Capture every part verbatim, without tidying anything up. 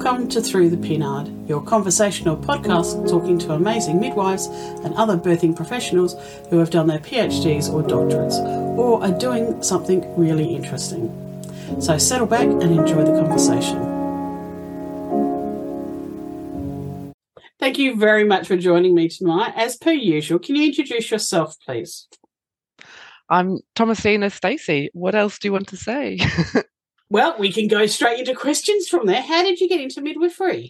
Welcome to Through the Pinard, your conversational podcast talking to amazing midwives and other birthing professionals who have done their PhDs or doctorates, or are doing something really interesting. So settle back and enjoy the conversation. Thank you very much for joining me tonight. As per usual, can you introduce yourself, please? I'm Thomasina Stacey. What else do you want to say? Well, we can go straight into questions from there. How did you get into midwifery?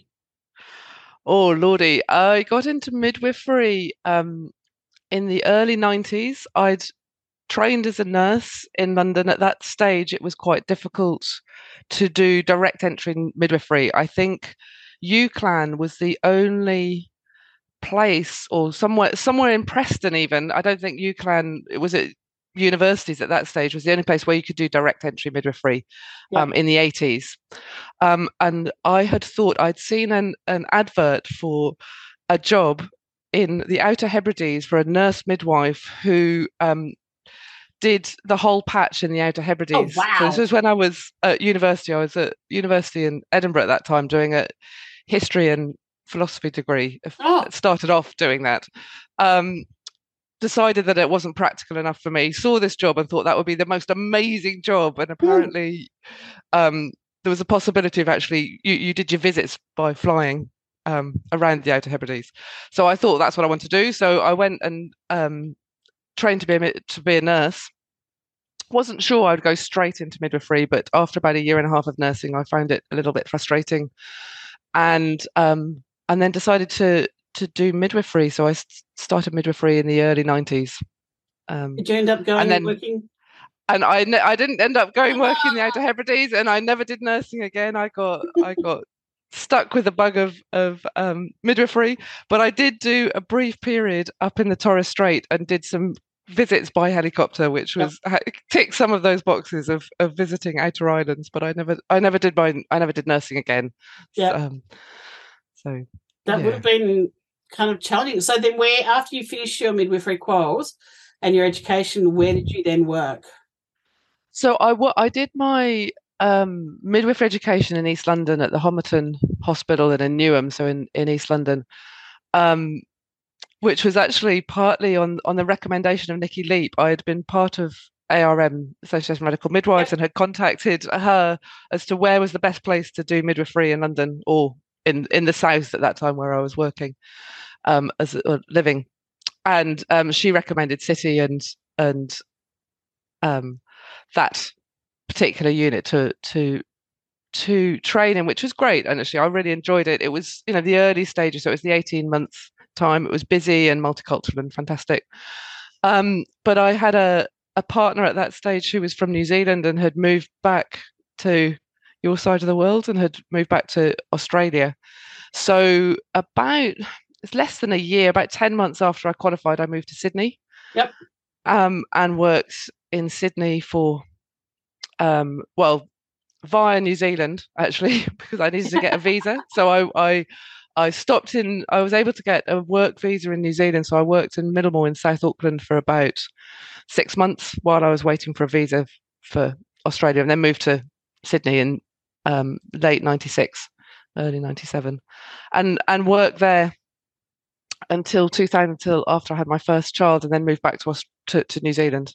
Oh, Lordy. I got into midwifery um, in the early nineties. I'd trained as a nurse in London. At that stage, it was quite difficult to do direct entry in midwifery. I think UCLan was the only place, or somewhere somewhere in Preston even. I don't think UCLan, it was at universities at that stage, was the only place where you could do direct entry midwifery um, yep. in the eighties. Um, and I had thought I'd seen an, an advert for a job in the Outer Hebrides for a nurse midwife who um, did the whole patch in the Outer Hebrides. Oh, wow. So this was when I was at university. I was at university in Edinburgh at that time doing a history and philosophy degree. Oh. Started off doing that. Um, decided that it wasn't practical enough for me, saw this job and thought that would be the most amazing job. And apparently um, there was a possibility of actually, you, you did your visits by flying um, around the Outer Hebrides. So I thought that's what I want to do. So I went and um, trained to be a, to be a nurse. Wasn't sure I'd go straight into midwifery, but after about a year and a half of nursing, I found it a little bit frustrating. And um, and then decided to to do midwifery. So I started midwifery in the early nineties. Um, Did you end up going and then, working? And I ne- I didn't end up going working in the Outer Hebrides, and I never did nursing again. I got I got stuck with the bug of of um, midwifery, but I did do a brief period up in the Torres Strait and did some visits by helicopter, which was yep. ticked some of those boxes of of visiting outer islands. But I never I never did my I never did nursing again. Yeah. Um, so that yeah. would have been kind of challenging. So then where, after you finished your midwifery quals and your education, where did you then work? So I, I did my um, midwifery education in East London at the Homerton Hospital and in Newham, so in, in East London, um, which was actually partly on, on the recommendation of Nikki Leap. I had been part of A R M, Association of Medical Midwives, yep. and had contacted her as to where was the best place to do midwifery in London, or in, in the south at that time where I was working, um, as uh, living. And um, she recommended City and and um, that particular unit to to to train in, which was great. And actually, I really enjoyed it. It was, you know, the early stages, so it was the eighteen months time. It was busy and multicultural and fantastic. Um, but I had a a partner at that stage who was from New Zealand and had moved back to your side of the world and had moved back to Australia. So about it's less than a year, about ten months after I qualified, I moved to Sydney. Yep. Um, and worked in Sydney for, um, well, via New Zealand, actually, because I needed to get a visa. So I, I, I stopped in, I was able to get a work visa in New Zealand. So I worked in Middlemore in South Auckland for about six months while I was waiting for a visa for Australia, and then moved to Sydney in um, late ninety-six, early ninety-seven, and, and worked there until two thousand, until after I had my first child, and then moved back to, to to New Zealand.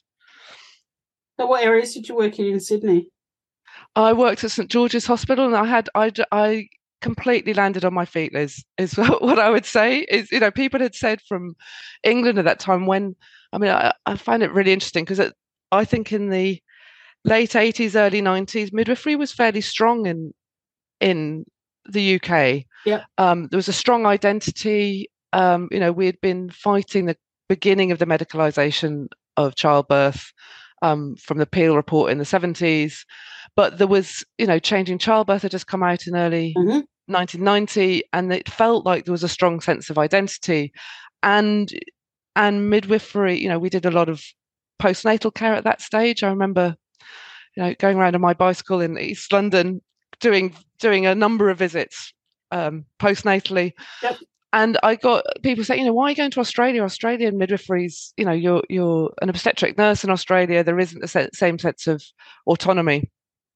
So what areas did you work in in Sydney? I worked at St George's Hospital, and I had I, I completely landed on my feet, Liz, is what I would say. Is, you know, people had said from England at that time, when, I mean, I, I find it really interesting because I think in the late eighties, early nineties, midwifery was fairly strong in in the U K. Yeah. Um, there was a strong identity. Um, you know, we had been fighting the beginning of the medicalisation of childbirth um, from the Peel report in the seventies. But there was, you know, Changing Childbirth had just come out in early mm-hmm. nineteen ninety, and it felt like there was a strong sense of identity. And and midwifery, you know, we did a lot of postnatal care at that stage. I remember, you know, going around on my bicycle in East London, doing doing a number of visits um, postnatally. Yep. And I got people saying, you know, why are you going to Australia? Australian midwifery's, you know, you're you're an obstetric nurse in Australia. There isn't the same sense of autonomy.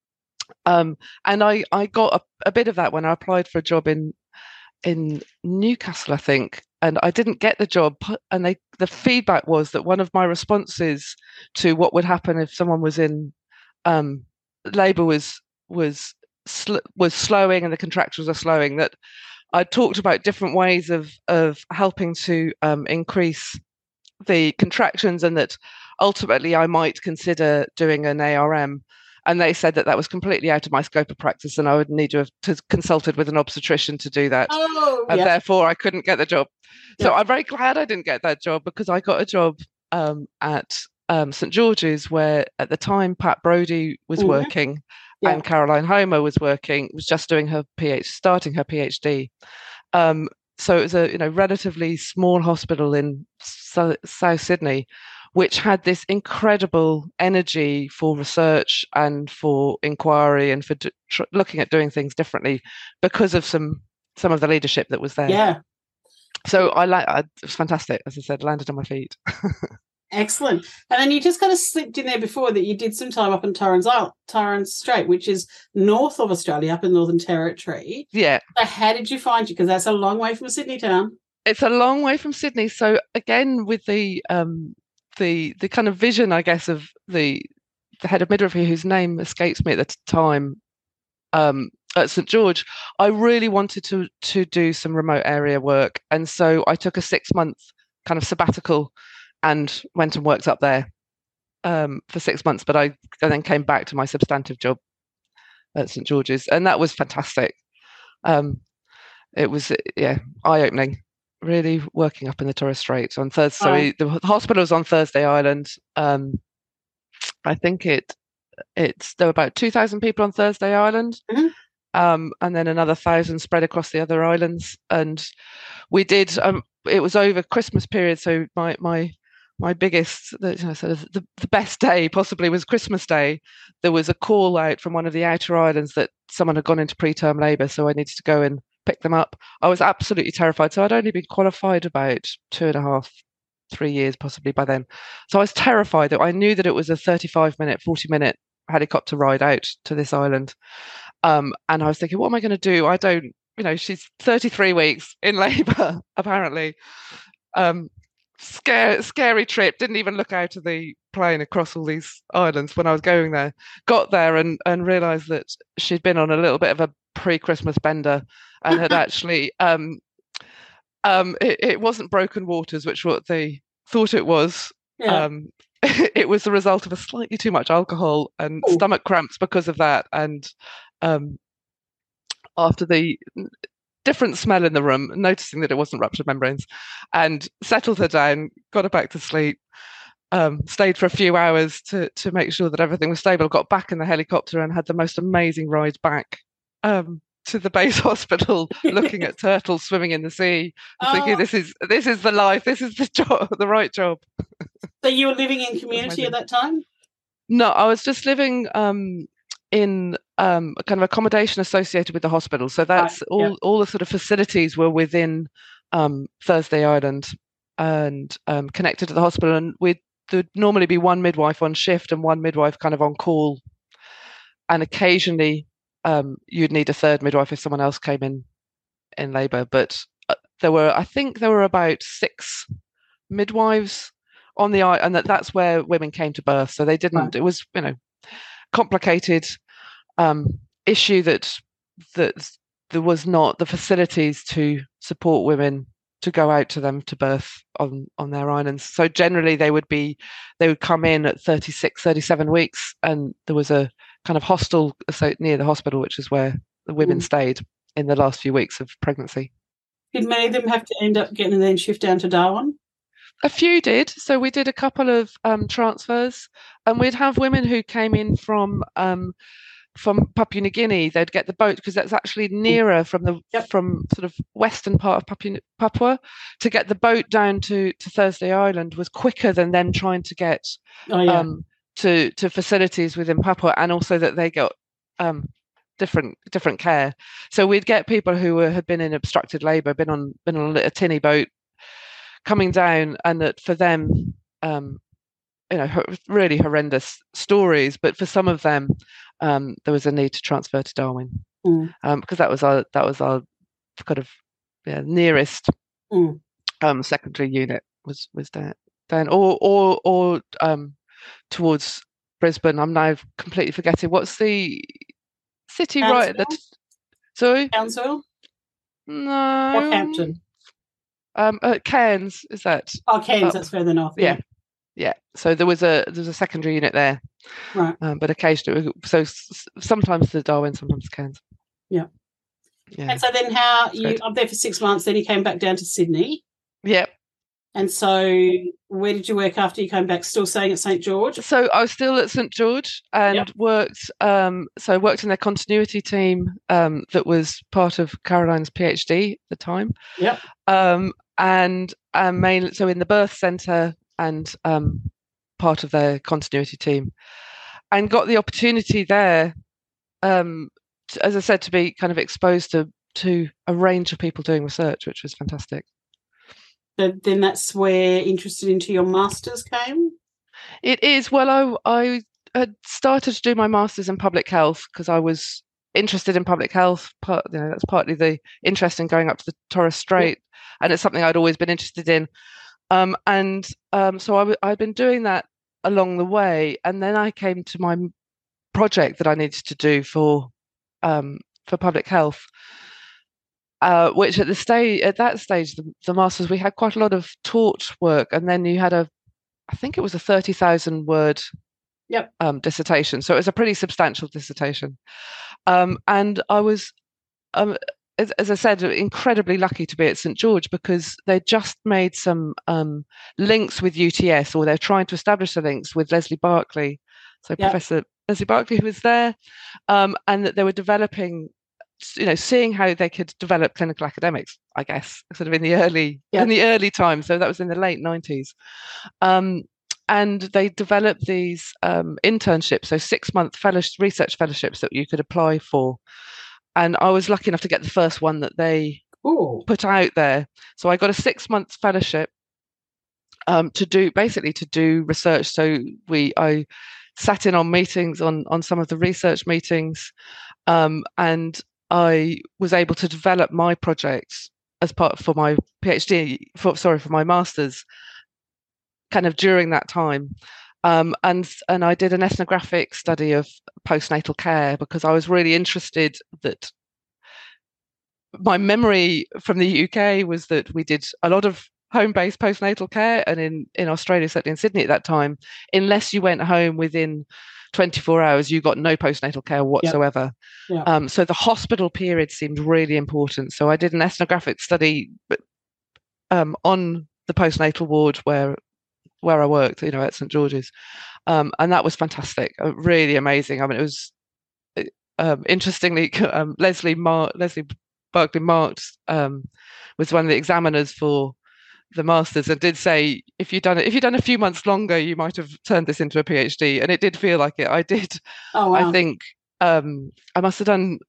Um, and I, I got a, a bit of that when I applied for a job in in Newcastle, I think, and I didn't get the job. And they the feedback was that one of my responses to what would happen if someone was in um, labour was was sl- was slowing and the contractions are slowing. That I talked about different ways of of helping to um, increase the contractions, and that ultimately I might consider doing an A R M. And they said that that was completely out of my scope of practice, and I would need to have to consulted with an obstetrician to do that. Oh, And yeah. therefore, I couldn't get the job. So Yeah. I'm very glad I didn't get that job, because I got a job um, at um, St George's, where at the time Pat Brodie was Mhm. working, Yeah. and Caroline Homer was working, was just doing her PhD, starting her PhD. Um, so it was a you know relatively small hospital in so- South Sydney, which had this incredible energy for research and for inquiry and for d- tr- looking at doing things differently because of some some of the leadership that was there. Yeah. So I like it was fantastic. As I said, landed on my feet. Excellent. And then you just kind of slipped in there before that you did some time up in Torrens Island, Torrens Strait, which is north of Australia, up in Northern Territory. Yeah. So how did you find you? Because that's a long way from Sydney town. It's a long way from Sydney. So again, with the um, the the kind of vision, I guess, of the the head of midwifery, whose name escapes me at the time, um, at St George, I really wanted to to do some remote area work, and so I took a six month kind of sabbatical and went and worked up there um, for six months. But I, I then came back to my substantive job at St George's, and that was fantastic. Um, it was yeah eye opening. Really working up in the Torres Strait on Thursday. So Right. we, the hospital was on Thursday Island. Um, I think it it's there were about two thousand people on Thursday Island. Mhm. Um, and then another thousand spread across the other islands. And we did. Um, it was over Christmas period, so my my my biggest, the, you know, sort of the, the best day possibly was Christmas Day. There was a call out from one of the outer islands that someone had gone into preterm labour, so I needed to go and pick them up. I was absolutely terrified. So I'd only been qualified about two and a half, three years possibly by then. So I was terrified that I knew that it was a thirty-five minute, forty minute helicopter ride out to this island. Um, and I was thinking, what am I going to do? I don't, you know, she's thirty-three weeks in labour, apparently. Um, scary, scary trip. Didn't even look out of the plane across all these islands when I was going there. Got there and, and realised that she'd been on a little bit of a pre-Christmas bender and had actually, um, um, it, it wasn't broken waters, which what they thought it was. Yeah. Um, it was the result of a slightly too much alcohol and Ooh. stomach cramps because of that. And um, after the different smell in the room, noticing that it wasn't ruptured membranes, and settled her down, got her back to sleep, um, stayed for a few hours to to make sure that everything was stable, got back in the helicopter and had the most amazing ride back um, to the base hospital, looking at turtles swimming in the sea, and thinking, Oh. this is this is the life, this is the job, the right job. So you were living in community at that time? No, I was just living um, in um, a kind of accommodation associated with the hospital. So that's Right, all. yep. All the sort of facilities were within um, Thursday Island and um, connected to the hospital. And we'd there'd normally be one midwife on shift and one midwife kind of on call. And occasionally, um, you'd need a third midwife if someone else came in in labour. But uh, there were, I think, there were about six midwives on the island, and that, that's where women came to birth. So they didn't. Right. It was, you know, complicated um, issue that that there was not the facilities to support women to go out to them to birth on on their islands. So generally they would be they would come in at thirty-six, thirty-seven weeks, and there was a kind of hostel near the hospital, which is where the women Mm. stayed in the last few weeks of pregnancy. Did many of them have to end up getting and then shift down to Darwin? A few did. So we did a couple of um, transfers, and we'd have women who came in from um, from Papua New Guinea. They'd get the boat because that's actually nearer from the Yep. from sort of western part of Papua, Papua. To get the boat down to, to Thursday Island was quicker than them trying to get Oh, yeah. um, to to facilities within Papua, and also that they got um, different different care. So we'd get people who were, had been in obstructed labour, been on been on a tinny boat, coming down, and that for them, um, you know, really horrendous stories. But for some of them, um, there was a need to transfer to Darwin mm. um, because that was our that was our kind of yeah, nearest mm. um, secondary unit was was down, down or or or um, towards Brisbane. I'm now completely forgetting what's the city Townsville? right at the t- sorry Townsville? no Rockhampton. um uh, Cairns is that oh Cairns up? That's further north. yeah. yeah yeah so there was a there was a secondary unit there, right um, but occasionally so s- sometimes the Darwin, sometimes Cairns. yeah yeah and so then how That's you good. up there for six months, then you came back down to Sydney. yeah And so where did you work after you came back? Still staying at St George? So I was still at St George and Yep. worked. Um, so I worked in their continuity team um, that was part of Caroline's PhD at the time. Yep. Um, and um, mainly so in the birth centre and um, part of their continuity team, and got the opportunity there, um, to, as I said, to be kind of exposed to to a range of people doing research, which was fantastic. But then that's where interested into your masters came? It is. Well, I, I had started to do my master's in public health because I was interested in public health. Part, you know, that's partly the interest in going up to the Torres Strait, yep. and it's something I'd always been interested in. Um, and um, so I w- I'd been doing that along the way, and then I came to my project that I needed to do for um, for public health. Uh, which at the stage, at that stage, the, the masters, we had quite a lot of taught work, and then you had a, I think it was a thirty thousand word yep. um, dissertation, so it was a pretty substantial dissertation. Um, and I was, um, as, as I said, incredibly lucky to be at St George because they just made some um, links with U T S, or they're trying to establish the links with Leslie Barkley, so yep. Professor Leslie Barkley, who was there, um, and that they were developing. You know, seeing how they could develop clinical academics, I guess, sort of in the early yep. in the early times. So that was in the late nineties, um, and they developed these um, internships, so six month fellowship, research fellowships that you could apply for. And I was lucky enough to get the first one that they Ooh. put out there. So I got a six month fellowship um, to do basically to do research. So we I sat in on meetings on on some of the research meetings, um, and I was able to develop my project as part for my PhD, for, sorry, for my master's, kind of during that time. Um, and and I did an ethnographic study of postnatal care because I was really interested that my memory from the U K was that we did a lot of home-based postnatal care, and in, in Australia, certainly in Sydney at that time, unless you went home within twenty-four hours, you got no postnatal care whatsoever. Yep. Yep. Um, so the hospital period seemed really important. So I did an ethnographic study um, on the postnatal ward where where I worked, you know, at St George's, um, and that was fantastic, uh, really amazing. I mean, it was um, interestingly um, Leslie Mar- Leslie Barkley Marks um, was one of the examiners for the masters, and did say if you'd done it if you'd done a few months longer you might have turned this into a PhD, and it did feel like it. I did. Oh, wow. I think um, I must have done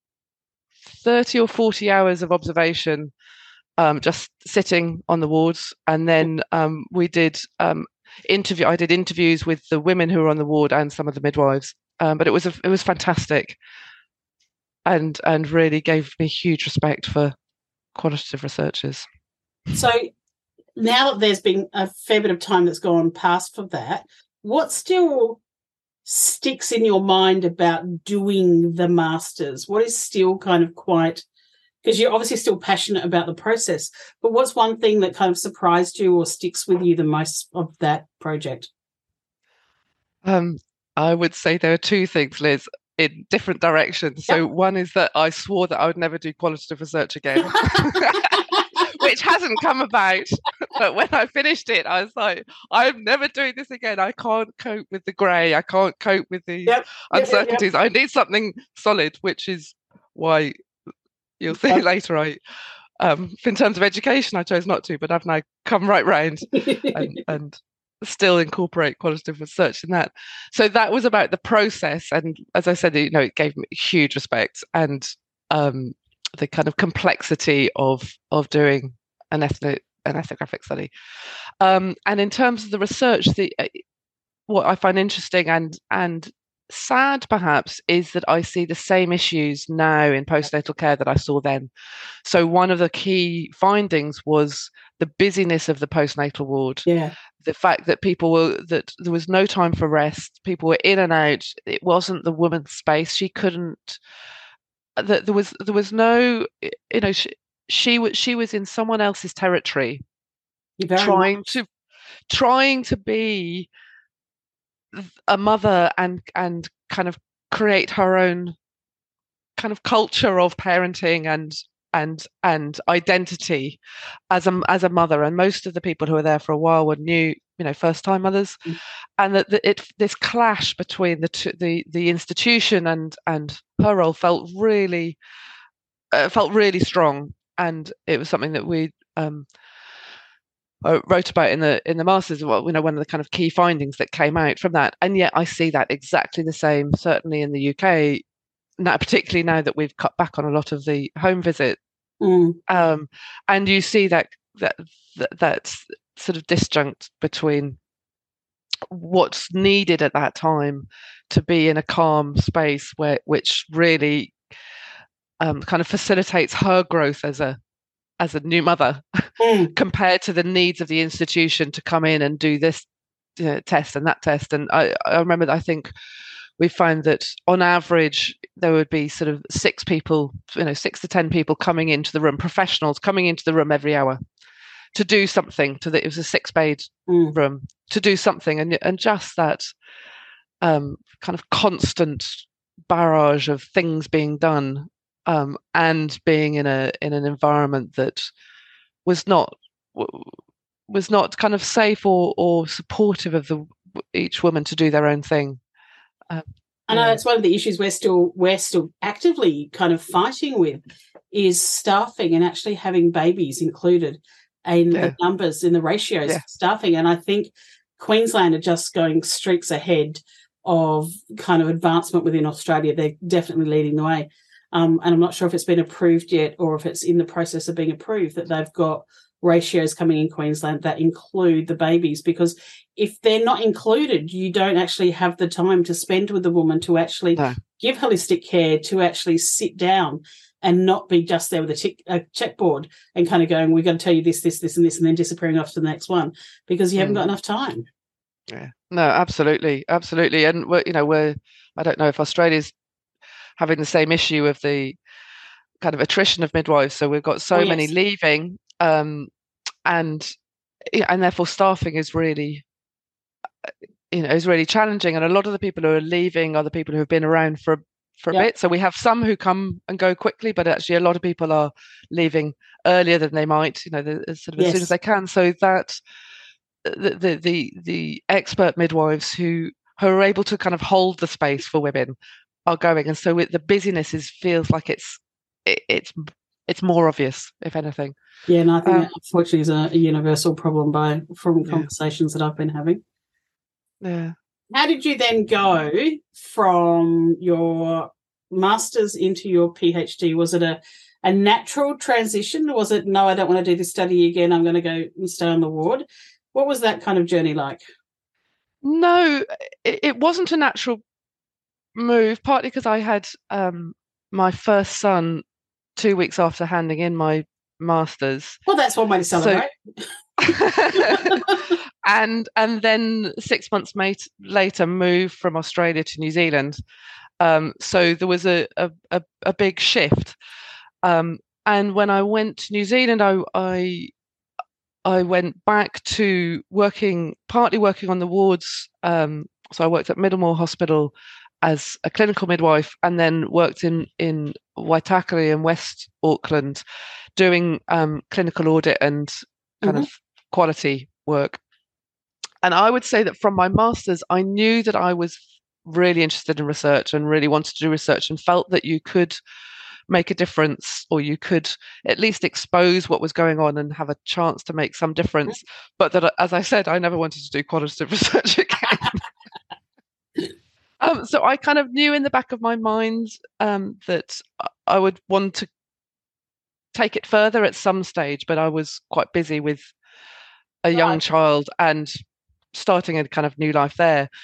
thirty or forty hours of observation, um, just sitting on the wards, and then um, we did um, interview I did interviews with the women who were on the ward and some of the midwives, um, but it was a, it was fantastic, and and really gave me huge respect for qualitative researchers. So now that there's been a fair bit of time that's gone past for that, what still sticks in your mind about doing the masters? What is still kind of quite, because you're obviously still passionate about the process, but what's one thing that kind of surprised you or sticks with you the most of that project? Um, I would say there are two things, Liz, in different directions. So yep. One is that I swore that I would never do qualitative research again. Which hasn't come about, but when I finished it, I was like, I'm never doing this again. I can't cope with the grey. I can't cope with the yep. uncertainties. Yep, yep. I need something solid, which is why you'll see yep. later. I, um, in terms of education, I chose not to, but I've now come right round and, and still incorporate qualitative research in that. So that was about the process, and as I said, you know, it gave me huge respect and. Um, the kind of complexity of of doing an ethno an ethnographic study, um, and in terms of the research, the uh, what I find interesting and and sad perhaps is that I see the same issues now in postnatal care that I saw then. So one of the key findings was the busyness of the postnatal ward. Yeah. The fact that people were that there was no time for rest, people were in and out. It wasn't the woman's space. She couldn't. That there was there was no, you know, she, she was she was in someone else's territory, trying much. to trying to be a mother and and kind of create her own kind of culture of parenting and and and identity as a as a mother. And most of the people who were there for a while were new, you know, first time mothers, mm. and that it this clash between the two, the the institution and and her role felt really uh, felt really strong, and it was something that we um I wrote about in the in the masters. Well, you know, one of the kind of key findings that came out from that. And yet I see that exactly the same, certainly in the U K now, particularly now that we've cut back on a lot of the home visit. Mm. Um, and you see that that, that that's sort of disjunct between what's needed at that time to be in a calm space where which really um, kind of facilitates her growth as a as a new mother mm. compared to the needs of the institution to come in and do this you know, test and that test. And I, I remember that I think we found that on average there would be sort of six people, you know, six to ten people coming into the room, professionals coming into the room every hour to do something. To the, it was a six-bed mm. room to do something, and and just that um, kind of constant barrage of things being done. Um, and being in a in an environment that was not was not kind of safe or or supportive of the each woman to do their own thing. Um, I know yeah. It's one of the issues we're still we're still actively kind of fighting with is staffing and actually having babies included in yeah. the numbers in the ratios yeah. for staffing. And I think Queensland are just going streaks ahead of kind of advancement within Australia. They're definitely leading the way. Um, and I'm not sure if it's been approved yet or if it's in the process of being approved, that they've got ratios coming in Queensland that include the babies, because if they're not included, you don't actually have the time to spend with the woman to actually no. give holistic care, to actually sit down and not be just there with a, tick, a checkboard and kind of going, we're going to tell you this, this, this, and this, and then disappearing off to the next one because you haven't mm. got enough time. Yeah, no, absolutely, absolutely. And, we're, you know, we're, I don't know if Australia's having the same issue of the kind of attrition of midwives. So we've got so oh, yes. many leaving, um, and and therefore staffing is really, you know, is really challenging. And a lot of the people who are leaving are the people who have been around for for a yep. bit. So we have some who come and go quickly, but actually a lot of people are leaving earlier than they might, you know, the, sort of yes. as soon as they can. So that the the the, the expert midwives who who are able to kind of hold the space for women are going, and so it, the busyness is feels like it's it, it's it's more obvious, if anything. Yeah, and I think um, that unfortunately is a, a universal problem by from conversations yeah. that I've been having. Yeah. How did you then go from your master's into your PhD? Was it a a natural transition? Or was it no, I don't want to do this study again, I'm going to go and stay on the ward? What was that kind of journey like? No, it, it wasn't a natural move, partly because I had um, my first son two weeks after handing in my master's. Well, that's one way to celebrate. So, and and then six months mate, later moved from Australia to New Zealand. Um, so there was a a, a, a big shift. Um, and when I went to New Zealand, I, I I went back to working, partly working on the wards. Um, so I worked at Middlemore Hospital as a clinical midwife, and then worked in, in Waitakere in West Auckland doing um, clinical audit and kind mm-hmm. of quality work. And I would say that from my master's, I knew that I was really interested in research and really wanted to do research, and felt that you could make a difference, or you could at least expose what was going on and have a chance to make some difference. Mm-hmm. But that, as I said, I never wanted to do qualitative research again. Um, so I kind of knew in the back of my mind um, that I would want to take it further at some stage, but I was quite busy with a young right. child and starting a kind of new life there.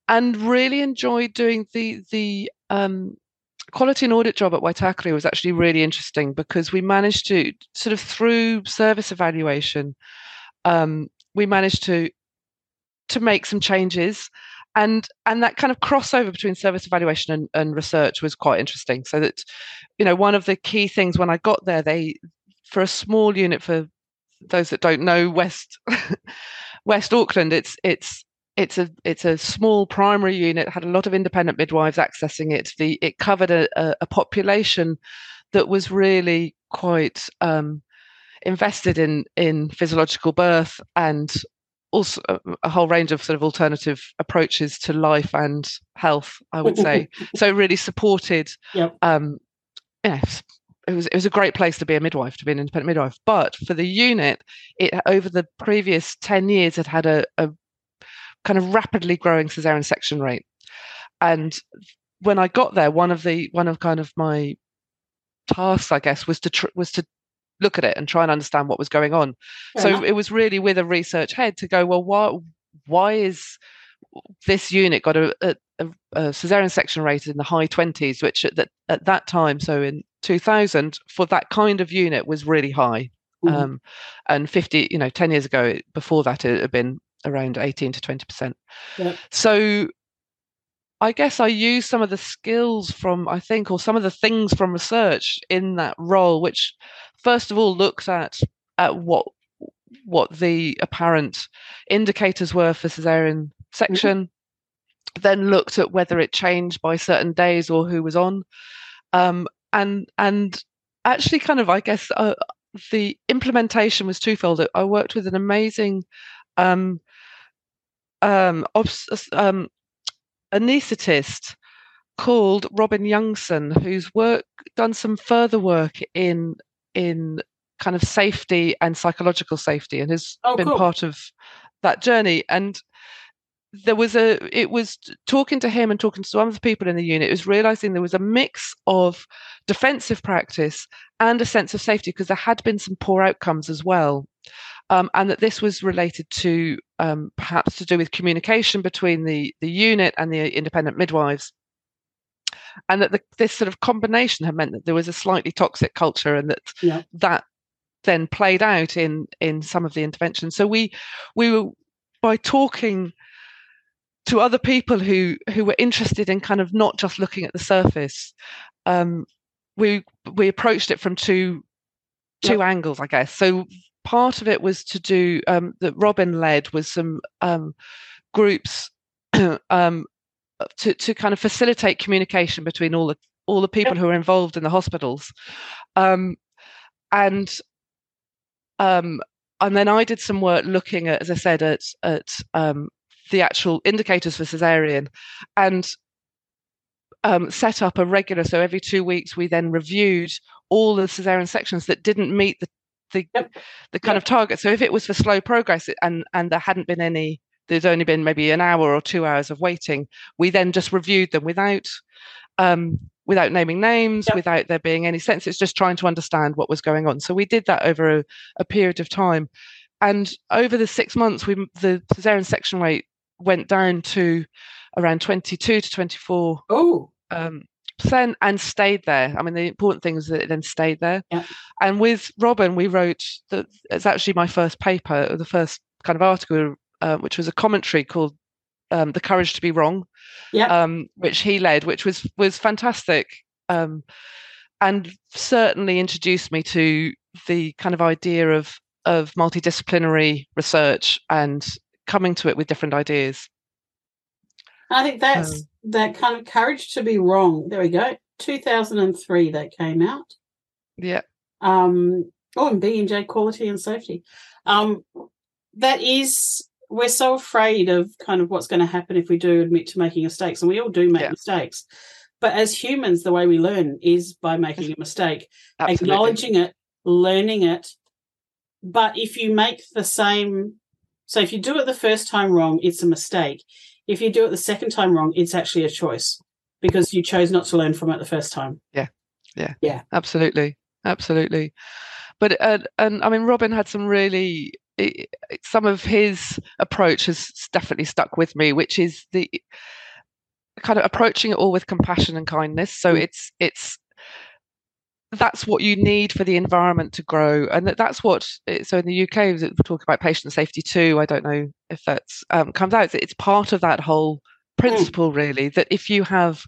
and really enjoyed doing the the um, quality and audit job at Waitakere. Was actually really interesting because we managed to sort of through service evaluation, um, we managed to to make some changes. And and that kind of crossover between service evaluation and, and research was quite interesting. So that, you know, one of the key things when I got there, they, for a small unit, for those that don't know West West Auckland, it's it's it's a it's a small primary unit, had a lot of independent midwives accessing it. The it covered a, a, a population that was really quite um, invested in in physiological birth, and also a, a whole range of sort of alternative approaches to life and health, I would say. So really supported. Yep. Um, yeah, it was it was a great place to be a midwife, to be an independent midwife. But for the unit, it over the previous ten years, it had a, a kind of rapidly growing cesarean section rate. And when I got there, one of the one of kind of my tasks, I guess, was to tr- was to look at it and try and understand what was going on. Fair so enough. It was really with a research head to go, well, why why is this unit got a, a, a cesarean section rate in the high twenties, which at that at that time, so in two thousand, for that kind of unit was really high. Mm-hmm. Um, and fifty, you know, ten years ago, before that, it had been around eighteen to twenty percent. Yep. So I guess I used some of the skills from, I think, or some of the things from research in that role, which first of all looked at at what what the apparent indicators were for cesarean section, mm-hmm. then looked at whether it changed by certain days or who was on, um, and and actually kind of, I guess, uh, the implementation was twofold. I worked with an amazing um, um, obs- um, anaesthetist called Robin Youngson, who's work done some further work in in kind of safety and psychological safety, and has oh, been cool. part of that journey. And there was a it was talking to him and talking to some other people in the unit, it was realizing there was a mix of defensive practice and a sense of safety, because there had been some poor outcomes as well. Um, and that this was related to um, perhaps to do with communication between the, the unit and the independent midwives. And that the, this sort of combination had meant that there was a slightly toxic culture, and that yeah. that then played out in, in some of the interventions. So we we were, by talking to other people who, who were interested in kind of not just looking at the surface, um, we we approached it from two two yep. angles, I guess. So part of it was to do um, that Robin led was some um, groups um, to to kind of facilitate communication between all the all the people yep. who are involved in the hospitals, um, and um, and then I did some work looking at, as I said, at at um, the actual indicators for cesarean, and um, set up a regular. So every two weeks we then reviewed all the cesarean sections that didn't meet the the, yep. the kind yep. of target. So if it was for slow progress and and there hadn't been any, there's only been maybe an hour or two hours of waiting, we then just reviewed them without um, without naming names, yep. without there being any sense. It's just trying to understand what was going on. So we did that over a, a period of time, and over the six months, we the cesarean section rate went down to around twenty-two to twenty-four. Oh. Um, percent and stayed there. I mean, the important thing is that it then stayed there. Yeah. And with Robin, we wrote that it's actually my first paper, the first kind of article, uh, which was a commentary called um, "The Courage to Be Wrong," yeah. um, which he led, which was was fantastic, um, and certainly introduced me to the kind of idea of of multidisciplinary research and coming to it with different ideas. I think that's um, that kind of courage to be wrong. There we go. two thousand three that came out. Yeah. Um. Oh, and B and J Quality and Safety. Um. That is, we're so afraid of kind of what's going to happen if we do admit to making mistakes, and we all do make yeah. mistakes. But as humans, the way we learn is by making a mistake, Absolutely. acknowledging it, learning it. But if you make the same, so if you do it the first time wrong, it's a mistake. If you do it the second time wrong, it's actually a choice because you chose not to learn from it the first time. Yeah, yeah, yeah, absolutely, absolutely. But uh, and I mean, Robin had some really it, some of his approach has definitely stuck with me, which is the kind of approaching it all with compassion and kindness. So mm. it's it's that's what you need for the environment to grow, and that, that's what. So in the U K, we talk about patient safety too. I don't know if that's um, comes out. It's part of that whole principle, mm. really. That if you have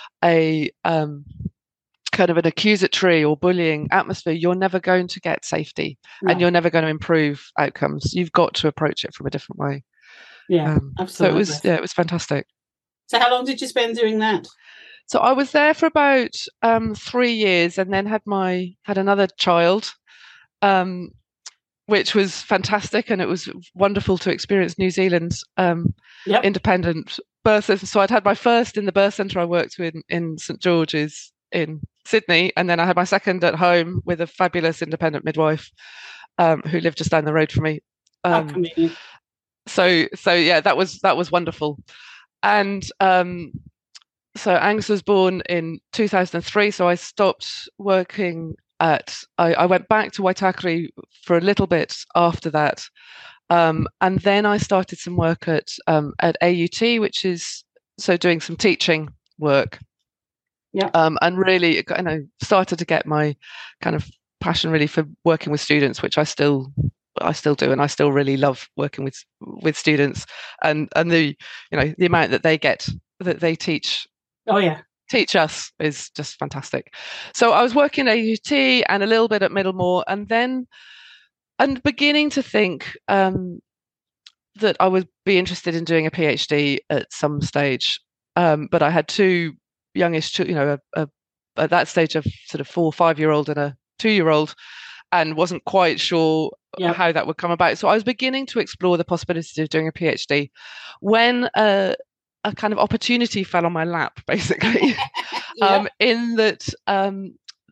a um, kind of an accusatory or bullying atmosphere, you're never going to get safety, no. and you're never going to improve outcomes. You've got to approach it from a different way. Yeah, um, absolutely. So it was, yeah, it was fantastic. So how long did you spend doing that? So I was there for about um, three years, and then had my had another child, um, which was fantastic, and it was wonderful to experience New Zealand's um, yep. independent birth centre. So I'd had my first in the birth centre I worked with in, in St George's in Sydney, and then I had my second at home with a fabulous independent midwife um, who lived just down the road from me. Um, How convenient. So so yeah, that was that was wonderful, and. Um, So Angus was born in two thousand three, so I stopped working at, I, I went back to Waitakere for a little bit after that. Um, and then I started some work at um, at A U T, which is, so doing some teaching work. Yeah. Um, and really, you know, started to get my kind of passion really for working with students, which I still I still do, and I still really love working with with students, and and the you know the amount that they get that they teach. Oh yeah, teach us is just fantastic. So I was working at A U T and a little bit at Middlemore, and then and beginning to think um, that I would be interested in doing a PhD at some stage. Um, but I had two youngish, you know, a, a, at that stage of sort of four, five-year-old and a two-year-old, and wasn't quite sure yep. how that would come about. So I was beginning to explore the possibility of doing a PhD when uh, a kind of opportunity fell on my lap, basically, yeah. um, in that um,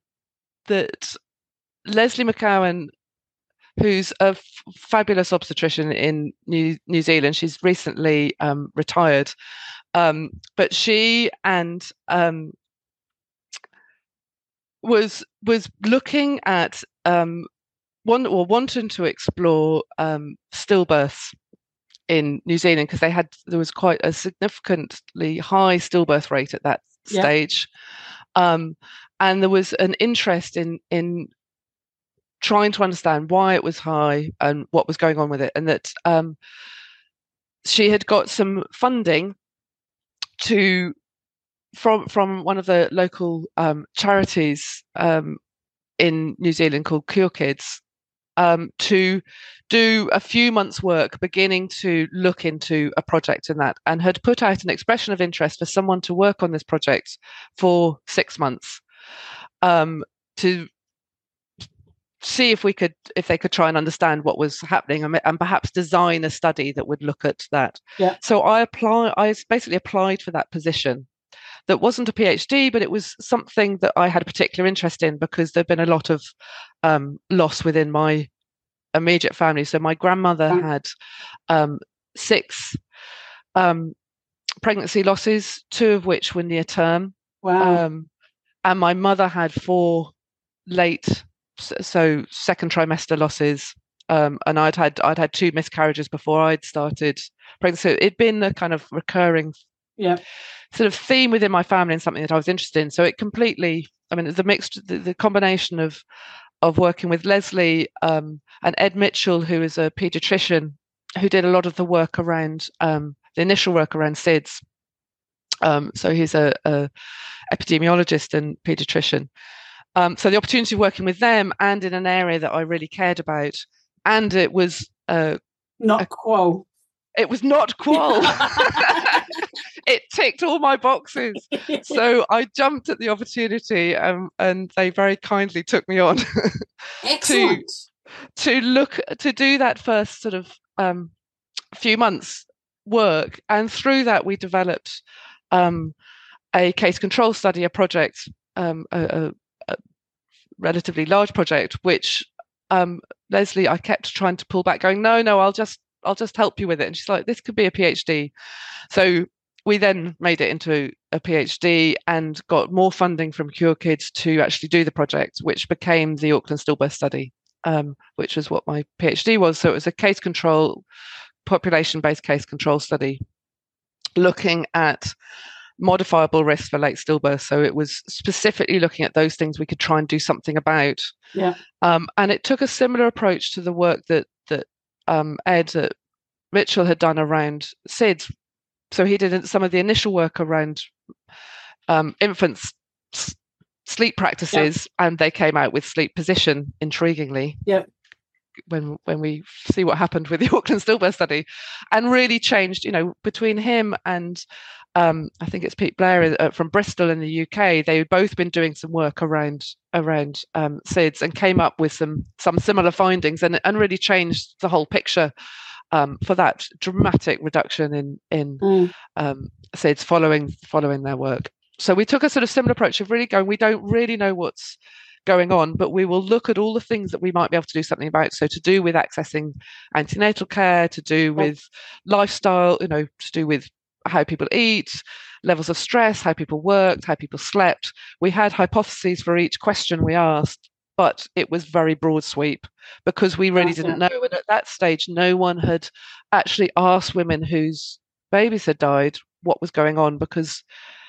that Leslie McCowan, who's a f- fabulous obstetrician in New New Zealand, she's recently um, retired, um, but she and um, was was looking at um, one or wanting to explore um, stillbirths in New Zealand, because they had there was quite a significantly high stillbirth rate at that yeah. stage, um, and there was an interest in in trying to understand why it was high and what was going on with it, and that um, she had got some funding to from from one of the local um, charities um, in New Zealand called Cure Kids. Um, to do a few months' work, beginning to look into a project in that, and had put out an expression of interest for someone to work on this project for six months, um, to see if we could, if they could try and understand what was happening, and, and perhaps design a study that would look at that. Yeah. So I apply, I basically applied for that position. That wasn't a PhD, but it was something that I had a particular interest in, because there'd been a lot of um, loss within my immediate family. So my grandmother mm. had um, six um, pregnancy losses, two of which were near term. Wow. Um, and my mother had four late, so second trimester losses. Um, and I'd had I'd had two miscarriages before I'd started pregnancy. So it'd been a kind of recurring yeah. sort of theme within my family, and something that I was interested in. So it completely, I mean, the mixed, the, the combination of of working with Leslie um, and Ed Mitchell, who is a paediatrician who did a lot of the work around um, the initial work around S I D S. Um, so he's a, a epidemiologist and paediatrician. Um, so the opportunity of working with them, and in an area that I really cared about, and it was uh, not a, qual. It was not qual. It ticked all my boxes. So I jumped at the opportunity, um, and they very kindly took me on Excellent. to, to look, to do that first sort of um, few months work. And through that, we developed um, a case control study, a project, um, a, a, a relatively large project, which um, Leslie, I kept trying to pull back, going, no, no, I'll just I'll just help you with it. And she's like, this could be a PhD. So we then made it into a PhD and got more funding from Cure Kids to actually do the project, which became the Auckland Stillbirth Study. um, which was what my PhD was. So it was a case control, population-based case control study looking at modifiable risk for late stillbirth. So it was specifically looking at those things we could try and do something about. Yeah. Um, and it took a similar approach to the work that that um, Ed at Mitchell had done around S I D S. So he did some of the initial work around um, infants' s- sleep practices, yep. and they came out with sleep position, intriguingly. Yep. When when we see what happened with the Auckland stillbirth study, and really changed, you know, between him and um, I think it's Pete Blair uh, from Bristol in the U K, they've both been doing some work around around um, S I D S and came up with some some similar findings, and and really changed the whole picture um, for that dramatic reduction in in mm. um, S I D S following following their work. So we took a sort of similar approach of really going, we don't really know what's going on, but we will look at all the things that we might be able to do something about. So to do with accessing antenatal care, to do with yeah. lifestyle, you know, to do with how people eat, levels of stress, how people worked, how people slept. We had hypotheses for each question we asked, but it was very broad sweep because we really didn't know. And at that stage, no one had actually asked women whose babies had died what was going on, because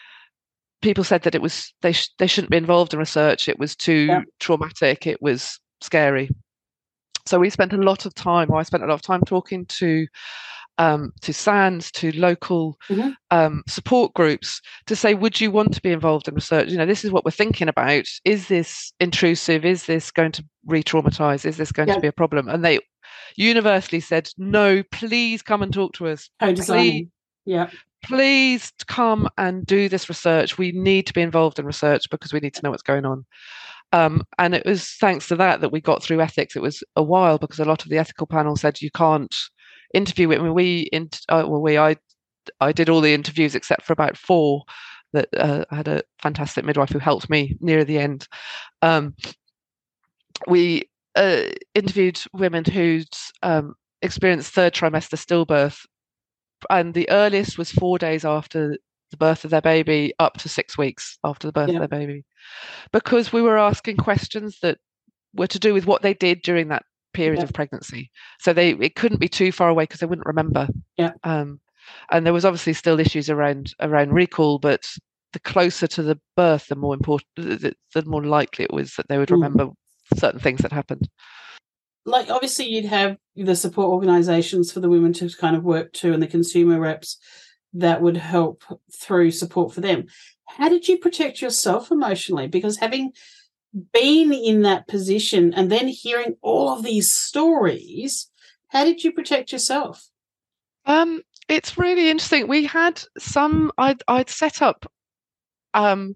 people said that it was they sh- they shouldn't be involved in research. It was too yeah. traumatic. It was scary. So we spent a lot of time, or I spent a lot of time talking to um, to SANS, to local mm-hmm. um, support groups to say, would you want to be involved in research? You know, this is what we're thinking about. Is this intrusive? Is this going to re-traumatize? Is this going yeah. to be a problem? And they universally said, no, please come and talk to us. Co-designing. Yeah. Please come and do this research. We need to be involved in research because we need to know what's going on. Um, and it was thanks to that that we got through ethics. It was a while because a lot of the ethical panel said you can't interview it. I mean, we, in, uh, well, we, I, I did all the interviews except for about four. That uh, I had a fantastic midwife who helped me near the end. Um, we uh, interviewed women who'd um, experienced third trimester stillbirth, and the earliest was four days after the birth of their baby, up to six weeks after the birth yeah. of their baby, because we were asking questions that were to do with what they did during that period yeah. of pregnancy. So they it couldn't be too far away because they wouldn't remember. Yeah. Um, and there was obviously still issues around around recall, but the closer to the birth, the more important, the, the more likely it was that they would remember mm. certain things that happened. Like, obviously, you'd have the support organisations for the women to kind of work to, and the consumer reps that would help through support for them. How did you protect yourself emotionally? Because having been in that position and then hearing all of these stories, how did you protect yourself? Um, it's really interesting. We had some, I'd, I'd set up um,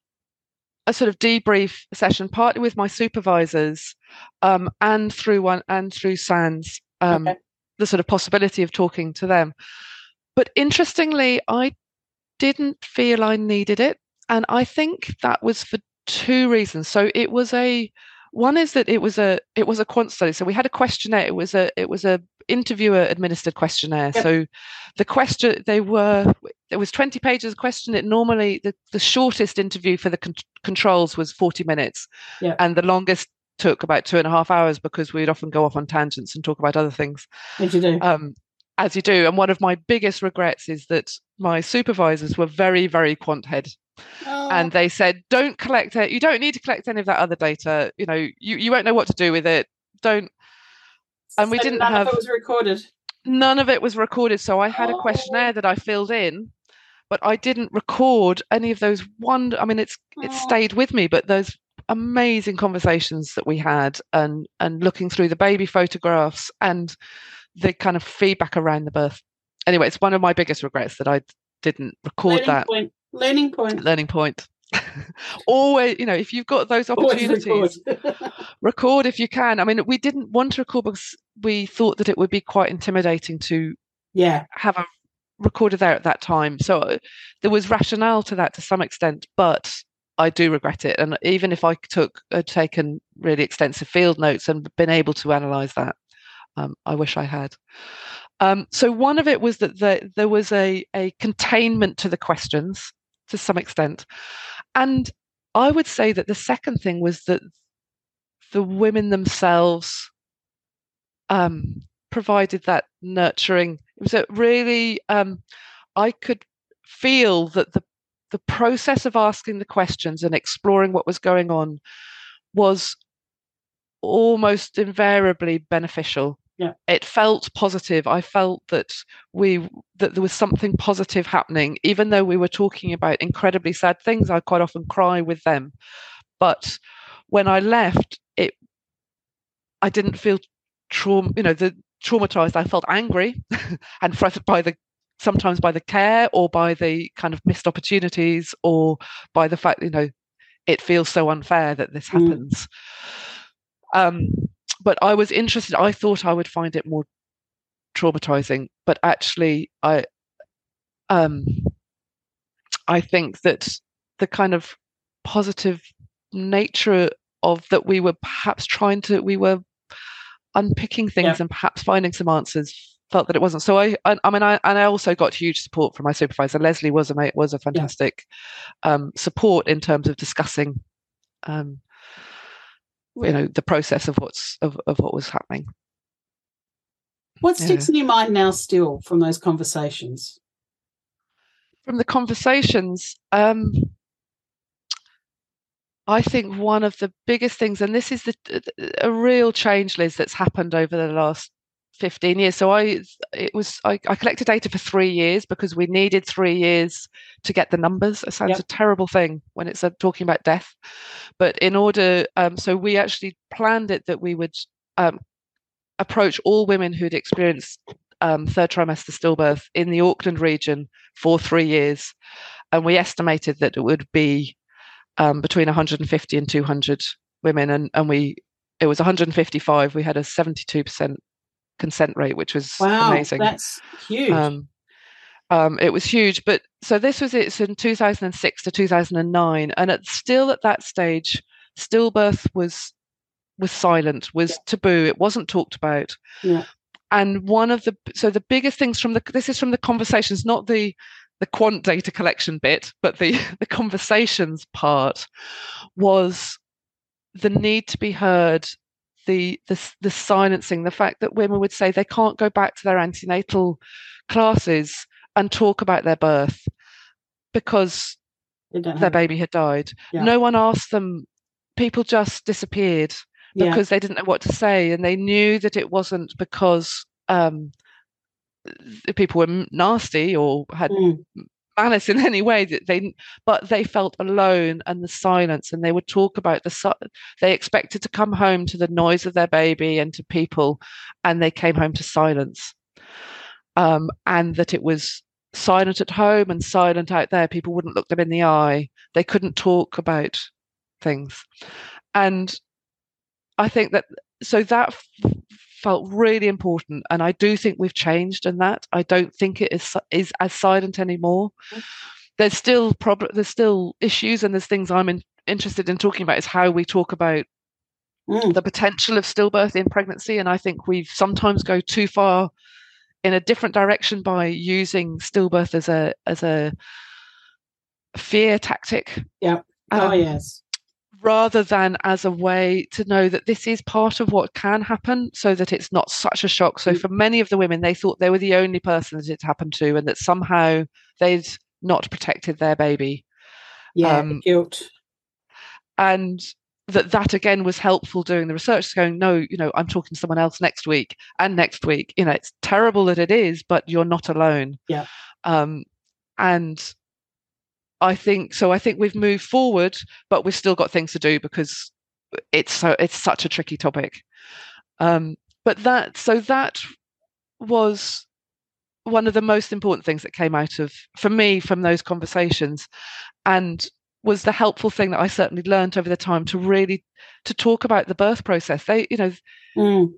a sort of debrief session, partly with my supervisors um, and through one and through SANS, um, okay. the sort of possibility of talking to them. But interestingly, I didn't feel I needed it. And I think that was for two reasons. So it was a, one is that it was a, it was a quant study. So we had a questionnaire. It was a, it was a interviewer administered questionnaire. Yep. So the question, they were, there was twenty pages of question. It normally, the, the shortest interview for the con- controls was forty minutes. Yep. And the longest took about two and a half hours because we'd often go off on tangents and talk about other things. As you do. Um, as you do. And one of my biggest regrets is that my supervisors were very, very quant head. Oh. And they said, don't collect it. You don't need to collect any of that other data. You know, you, you won't know what to do with it. Don't. And we so didn't none have. None of it was recorded. None of it was recorded. So I had oh. a questionnaire that I filled in, but I didn't record any of those one. I mean, it's oh. it stayed with me, but those amazing conversations that we had, and and looking through the baby photographs and the kind of feedback around the birth. Anyway, it's one of my biggest regrets that I didn't record Learning that. Point. Learning point. Learning point. Always, you know, if you've got those opportunities, record. record if you can. I mean, we didn't want to record because we thought that it would be quite intimidating to yeah. have a recorder there at that time. So there was rationale to that to some extent, but I do regret it. And even if I took had taken really extensive field notes and been able to analyse that, um, I wish I had. Um, so one of it was that the, there was a, a containment to the questions to some extent. And I would say that the second thing was that the women themselves um, provided that nurturing. It was a really, um, I could feel that the the process of asking the questions and exploring what was going on was almost invariably beneficial. Yeah. It felt positive. I felt that we that there was something positive happening, even though we were talking about incredibly sad things. I quite often cry with them, but when I left, it I didn't feel trauma. You know, the traumatized. I felt angry and fretted by the sometimes by the care or by the kind of missed opportunities or by the fact, you know, it feels so unfair that this happens. Mm. Um, but I was interested. I thought I would find it more traumatizing, but actually, I, um, I think that the kind of positive nature of that we were perhaps trying to, we were unpicking things yeah. and perhaps finding some answers. Felt that it wasn't. So I, I, I mean, I and I also got huge support from my supervisor. Leslie was a was a fantastic yeah. um, support in terms of discussing, um, you know, the process of what's of, of what was happening. What sticks yeah. in your mind now, still from those conversations? From the conversations, um, I think one of the biggest things, and this is the, a real change, Liz, that's happened over the last fifteen years. So I, it was, I, I collected data for three years because we needed three years to get the numbers. It sounds yep. a terrible thing when it's uh, talking about death, but in order, um, so we actually planned it that we would um, approach all women who'd experienced um, third trimester stillbirth in the Auckland region for three years, and we estimated that it would be um, between one hundred fifty and two hundred women, and and we it was one hundred fifty-five. We had a seventy-two percent consent rate, which was wow, amazing. That's huge. Um, um, it was huge. But so this was it's in two thousand six to two thousand nine, and at still at that stage, stillbirth was was silent, was yeah. taboo. It wasn't talked about. Yeah. And one of the so the biggest things from the this is from the conversations, not the the quant data collection bit, but the the conversations part, was the need to be heard. The, the the silencing, the fact that women would say they can't go back to their antenatal classes and talk about their birth because their baby had died. Yeah. No one asked them. People just disappeared because yeah. they didn't know what to say, and they knew that it wasn't because um, people were nasty or had mm. malice in any way. That they, but they felt alone and the silence, and they would talk about the. They expected to come home to the noise of their baby and to people, and they came home to silence. Um, and that it was silent at home and silent out there. People wouldn't look them in the eye. They couldn't talk about things, and I think that so that f- felt really important, and I do think we've changed in that. I don't think it is is as silent anymore. Mm. There's still prob- there's still issues, and there's things I'm in, interested in talking about is how we talk about mm. the potential of stillbirth in pregnancy, and I think we've sometimes go too far in a different direction by using stillbirth as a as a fear tactic. Yeah. Oh um, yes. Rather than as a way to know that this is part of what can happen, so that it's not such a shock. So for many of the women, they thought they were the only person that it happened to, and that somehow they'd not protected their baby. Yeah, um, guilt. And that that again was helpful doing the research, going, no, you know, I'm talking to someone else next week and next week. You know, it's terrible that it is, but you're not alone. Yeah. Um, and I think so. I think we've moved forward, but we've still got things to do because it's so it's such a tricky topic. Um, but that so that was one of the most important things that came out of for me from those conversations, and was the helpful thing that I certainly learned over the time to really to talk about the birth process. They, you know, mm.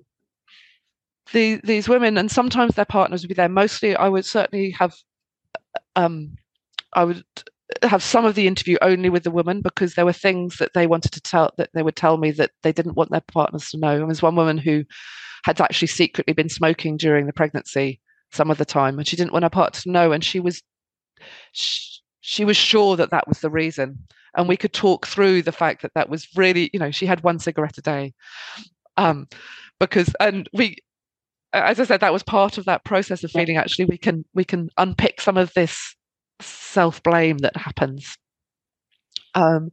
the these women, and sometimes their partners would be there. Mostly, I would certainly have, um, I would. have some of the interview only with the woman because there were things that they wanted to tell that they would tell me that they didn't want their partners to know. There was one woman who had actually secretly been smoking during the pregnancy some of the time, and she didn't want her partner to know, and she was she, she was sure that that was the reason. and we could talk through the fact that that was really, you know, she had one cigarette a day, um, because, and we, as I said, that was part of that process of feeling actually we can we can unpick some of this self-blame that happens. Um,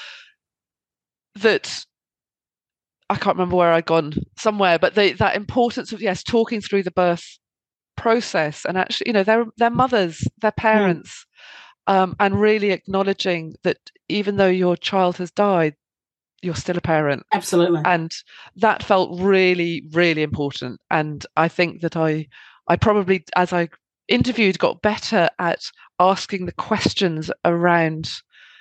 that I can't remember where I'd gone somewhere, but the, that importance of, yes, talking through the birth process and actually, you know, their their mothers, their parents, mm. um, and really acknowledging that even though your child has died, you're still a parent. Absolutely. And that felt really, really important. And I think that I, I probably, as I interviewed, got better at asking the questions around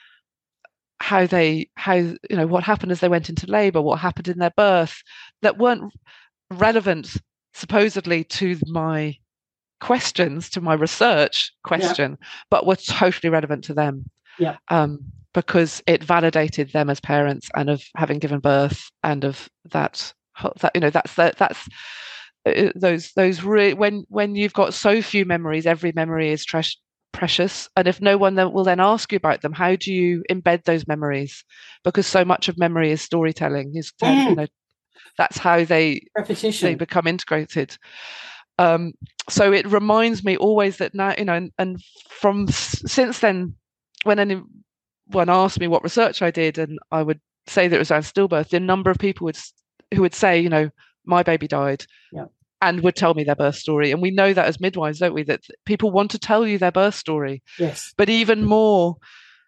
how they, how, you know, what happened as they went into labour, what happened in their birth, that weren't relevant, supposedly, to my questions, to my research question, yeah. but were totally relevant to them. Yeah. Um, because it validated them as parents and of having given birth and of that, that you know, that's that, that's uh, those those re- when when you've got so few memories, every memory is tre- precious, and if no one then will then ask you about them, how do you embed those memories? Because so much of memory is storytelling. Is mm. you know, that's how they repetition they become integrated. Um, so it reminds me always that now, you know, and, and from since then, when any one asked me what research I did, and I would say that it was around stillbirth, the number of people would who would say, you know, my baby died, yeah. and would tell me their birth story. And we know that as midwives, don't we, that people want to tell you their birth story. Yes. But even more,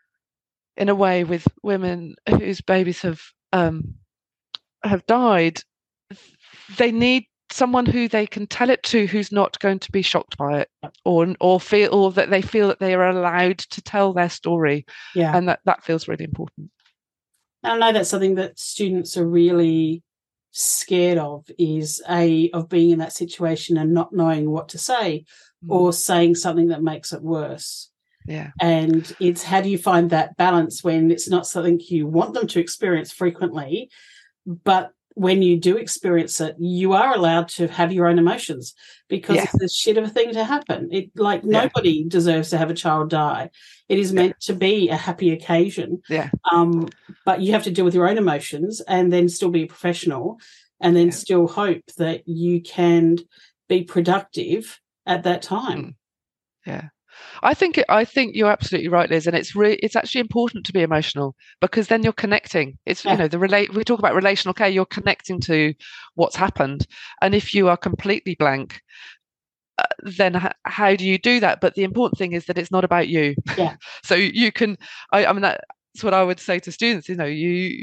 in a way, with women whose babies have um, have died, they need someone who they can tell it to, who's not going to be shocked by it, or or feel or that they feel that they are allowed to tell their story. Yeah, and that that feels really important. And I know that's something that students are really scared of, is a of being in that situation and not knowing what to say, mm. or saying something that makes it worse. Yeah, and it's how do you find that balance when it's not something you want them to experience frequently, but when you do experience it, you are allowed to have your own emotions, because yeah. it's a shit of a thing to happen. It like yeah. nobody deserves to have a child die. It is meant yeah. to be a happy occasion. Yeah. Um, but you have to deal with your own emotions and then still be a professional, and then yeah. still hope that you can be productive at that time. Mm. Yeah. I think it, I think you're absolutely right, Liz, and it's really it's actually important to be emotional, because then you're connecting. It's yeah. you know the relate. We talk about relational care. You're connecting to what's happened, and if you are completely blank, uh, then h- how do you do that? But the important thing is that it's not about you. Yeah. So you can. I, I mean that's what I would say to students. You know, you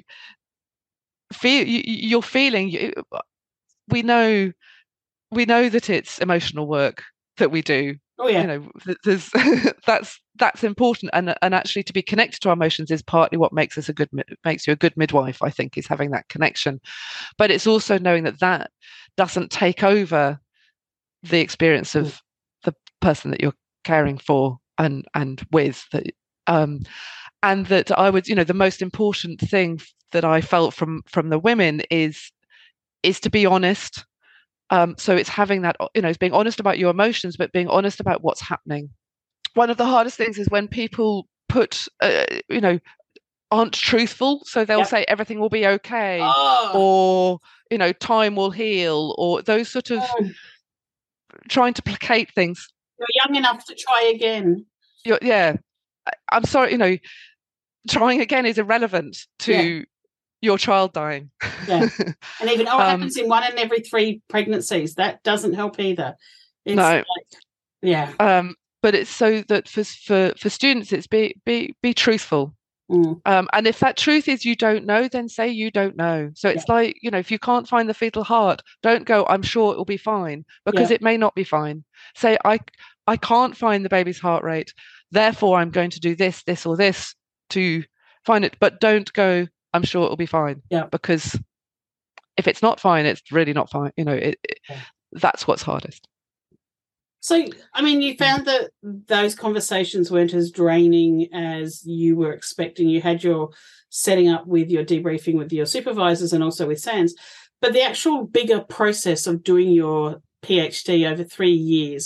feel you, you're feeling. You, we know we know that it's emotional work that we do. Oh yeah, you know, there's that's that's important, and and actually to be connected to our emotions is partly what makes us a good makes you a good midwife. I think is having that connection, but it's also knowing that that doesn't take over the experience of mm. the person that you're caring for and and with. That um, and that I would, you know, the most important thing that I felt from from the women is is to be honest. Um, so it's having that, you know, it's being honest about your emotions, but being honest about what's happening. One of the hardest things is when people put, uh, you know, aren't truthful. So they'll yep. say everything will be okay, oh. or, you know, time will heal, or those sort of oh. trying to placate things. You're young enough to try again. You're, yeah. I'm sorry, you know, trying again is irrelevant to yeah. your child dying. Yeah. And even, oh, it um, happens in one in every three pregnancies. That doesn't help either. It's no. Like, yeah. Um, but it's so that for for for students, it's be be be truthful. Mm. Um, and if that truth is you don't know, then say you don't know. So it's yeah. like, you know, if you can't find the fetal heart, don't go, I'm sure it will be fine, because yeah. it may not be fine. Say, I I can't find the baby's heart rate, therefore I'm going to do this, this or this to find it. But don't go, I'm sure it'll be fine. Yeah. Because if it's not fine, it's really not fine. You know, it, it, yeah. that's what's hardest. So, I mean, you found that those conversations weren't as draining as you were expecting. You had your setting up with your debriefing with your supervisors and also with SANS. But the actual bigger process of doing your PhD over three years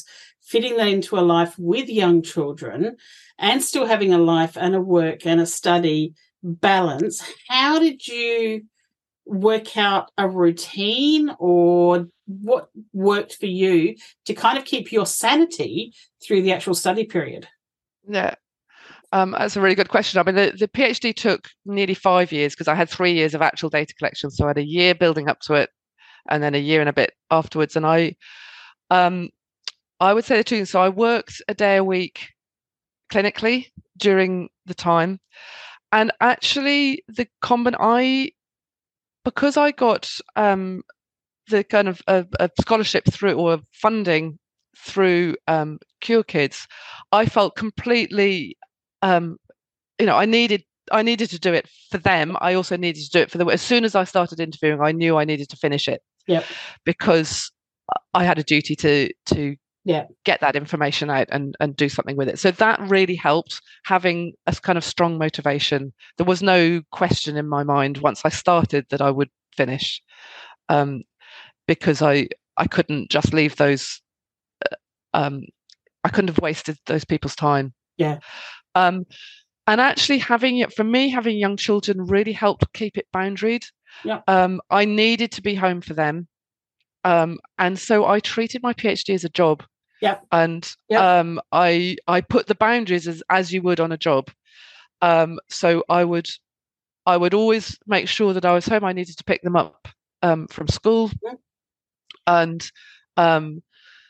fitting that into a life with young children and still having a life and a work and a study balance. How did you work out a routine, or what worked for you to kind of keep your sanity through the actual study period? Yeah, um, that's a really good question. I mean, the, the PhD took nearly five years because I had three years of actual data collection. So I had a year building up to it and then a year and a bit afterwards. And I, um, I would say the two things. So I worked a day a week clinically during the time. And actually the combin I, because I got um, the kind of a, a scholarship through, or funding through um, Cure Kids, I felt completely, um, you know, I needed I needed to do it for them. I also needed to do it for the. As soon as I started interviewing, I knew I needed to finish it. Yep. Because I had a duty to to yeah. get that information out and and do something with it. So that really helped, having a kind of strong motivation. There was no question in my mind once I started that I would finish, um, because I I couldn't just leave those. Um, I couldn't have wasted those people's time. Yeah. Um, and actually having it, for me, having young children really helped keep it boundaried. Yeah. Um, I needed to be home for them. Um, and so I treated my PhD as a job. Yeah. And yep. um, I I put the boundaries as, as you would on a job. Um, so I would I would always make sure that I was home. I needed to pick them up um, from school. Yeah. And um,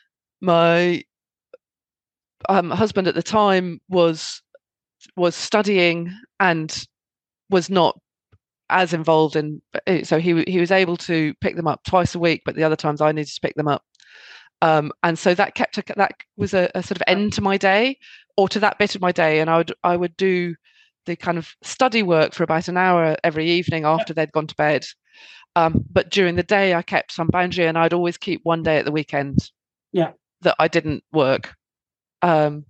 my um, husband at the time was was studying and was not as involved in, so he he was able to pick them up twice a week, but the other times I needed to pick them up. Um, and so that kept a, that was a, a sort of end to my day, or to that bit of my day, and I would I would do the kind of study work for about an hour every evening after they'd gone to bed. Um, but during the day, I kept some boundary, and I'd always keep one day at the weekend yeah. that I didn't work. Um,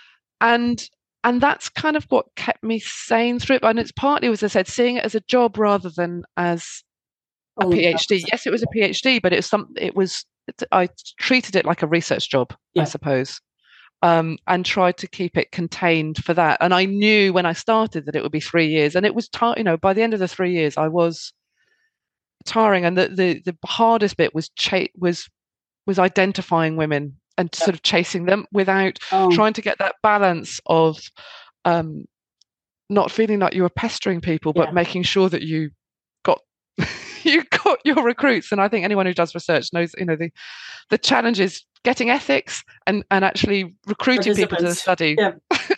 and and that's kind of what kept me sane through it. And it's partly, as I said, seeing it as a job rather than as a oh, PhD. Yes, it was a PhD, but it was some. It was. I treated it like a research job, yeah. I suppose, um, and tried to keep it contained for that. And I knew when I started that it would be three years, and it was, tar- you know, by the end of the three years, I was tiring. And the the, the hardest bit was cha- was was identifying women and yeah. sort of chasing them without oh. trying to get that balance of um, not feeling like you were pestering people, but yeah. making sure that you got. You got your recruits. And I think anyone who does research knows, you know, the the challenge is getting ethics and and actually recruiting people to the study. Yeah.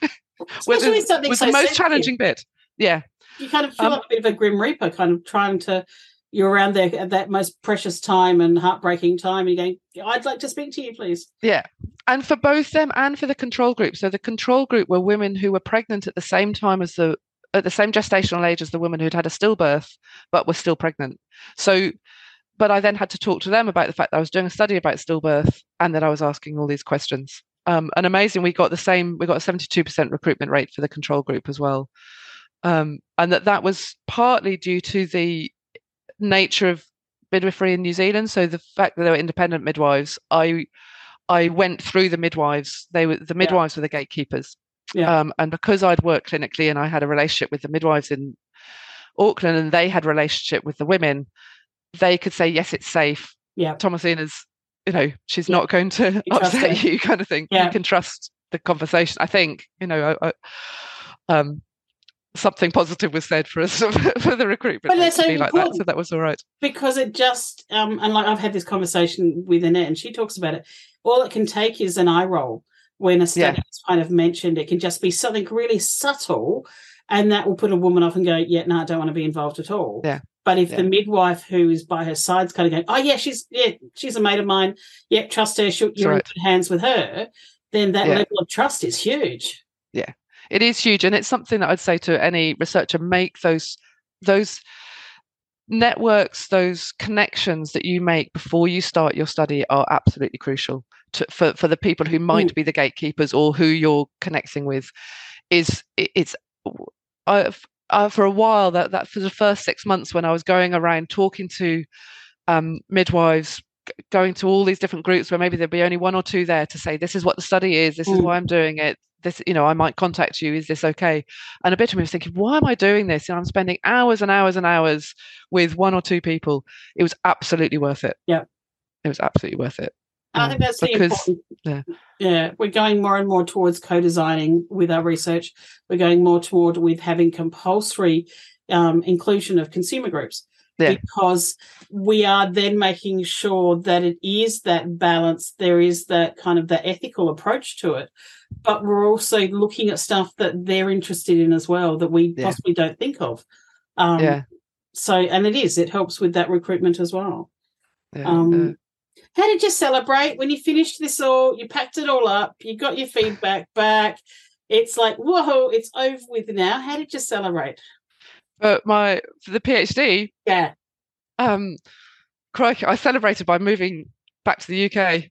was was so the most sensitive. Challenging bit. Yeah. You kind of feel um, like a bit of a grim reaper, kind of trying to, you're around there at that most precious time and heartbreaking time, and you're going, I'd like to speak to you, please. Yeah. And for both them and for the control group. So the control group were women who were pregnant at the same time as the at the same gestational age as the woman who'd had a stillbirth, but were still pregnant. So, but I then had to talk to them about the fact that I was doing a study about stillbirth and that I was asking all these questions. Um, and amazing, we got the same, we got a seventy-two percent recruitment rate for the control group as well. Um, and that that was partly due to the nature of midwifery in New Zealand. So the fact that they were independent midwives, I I went through the midwives. They were the midwives yeah. were the gatekeepers. Yeah. Um, and because I'd worked clinically and I had a relationship with the midwives in Auckland and they had a relationship with the women, they could say, yes, it's safe. Yeah. Thomasina's, you know, she's yeah. not going to you upset you kind of thing. Yeah. You can trust the conversation. I think, you know, I, I, um, something positive was said for us for the recruitment. But that's so be like that, so that was all right. Because it just, um, and like I've had this conversation with Annette and she talks about it, all it can take is an eye roll. When a study yeah. is kind of mentioned, it can just be something really subtle, and that will put a woman off and go, yeah, no, I don't want to be involved at all. Yeah. But if yeah. the midwife who is by her side's kind of going, oh, yeah, she's yeah, she's a mate of mine, yeah, trust her, she'll, you're right. in good hands with her, then that yeah. level of trust is huge. Yeah, it is huge. And it's something that I'd say to any researcher, make those those networks, those connections that you make before you start your study are absolutely crucial. To, for, for the people who might mm. be the gatekeepers or who you're connecting with, is it, it's uh, uh, for a while that that for the first six months when I was going around talking to um, midwives g- going to all these different groups where maybe there'd be only one or two there to say, this is what the study is, this is Mm. why I'm doing it. This, you know, I might contact you. Is this okay? And a bit of me was thinking, why am I doing this? You know, I'm spending hours and hours and hours with one or two people. It was absolutely worth it. Yeah. It was absolutely worth it. I Um, think that's the because, important. yeah. Yeah, we're going more and more towards co-designing with our research. We're going more toward with having compulsory um, inclusion of consumer groups. Yeah. Because we are then making sure that it is that balance, there is that kind of the ethical approach to it, but we're also looking at stuff that they're interested in as well that we Yeah. possibly don't think of. Um, Yeah. So, and it is, it helps with that recruitment as well. Yeah. Um, uh, how did you celebrate when you finished this all? You packed it all up, you got your feedback back. It's like, whoa, it's over with now. How did you celebrate? but my for the PhD, Yeah. um, crikey, I celebrated by moving back to the U K.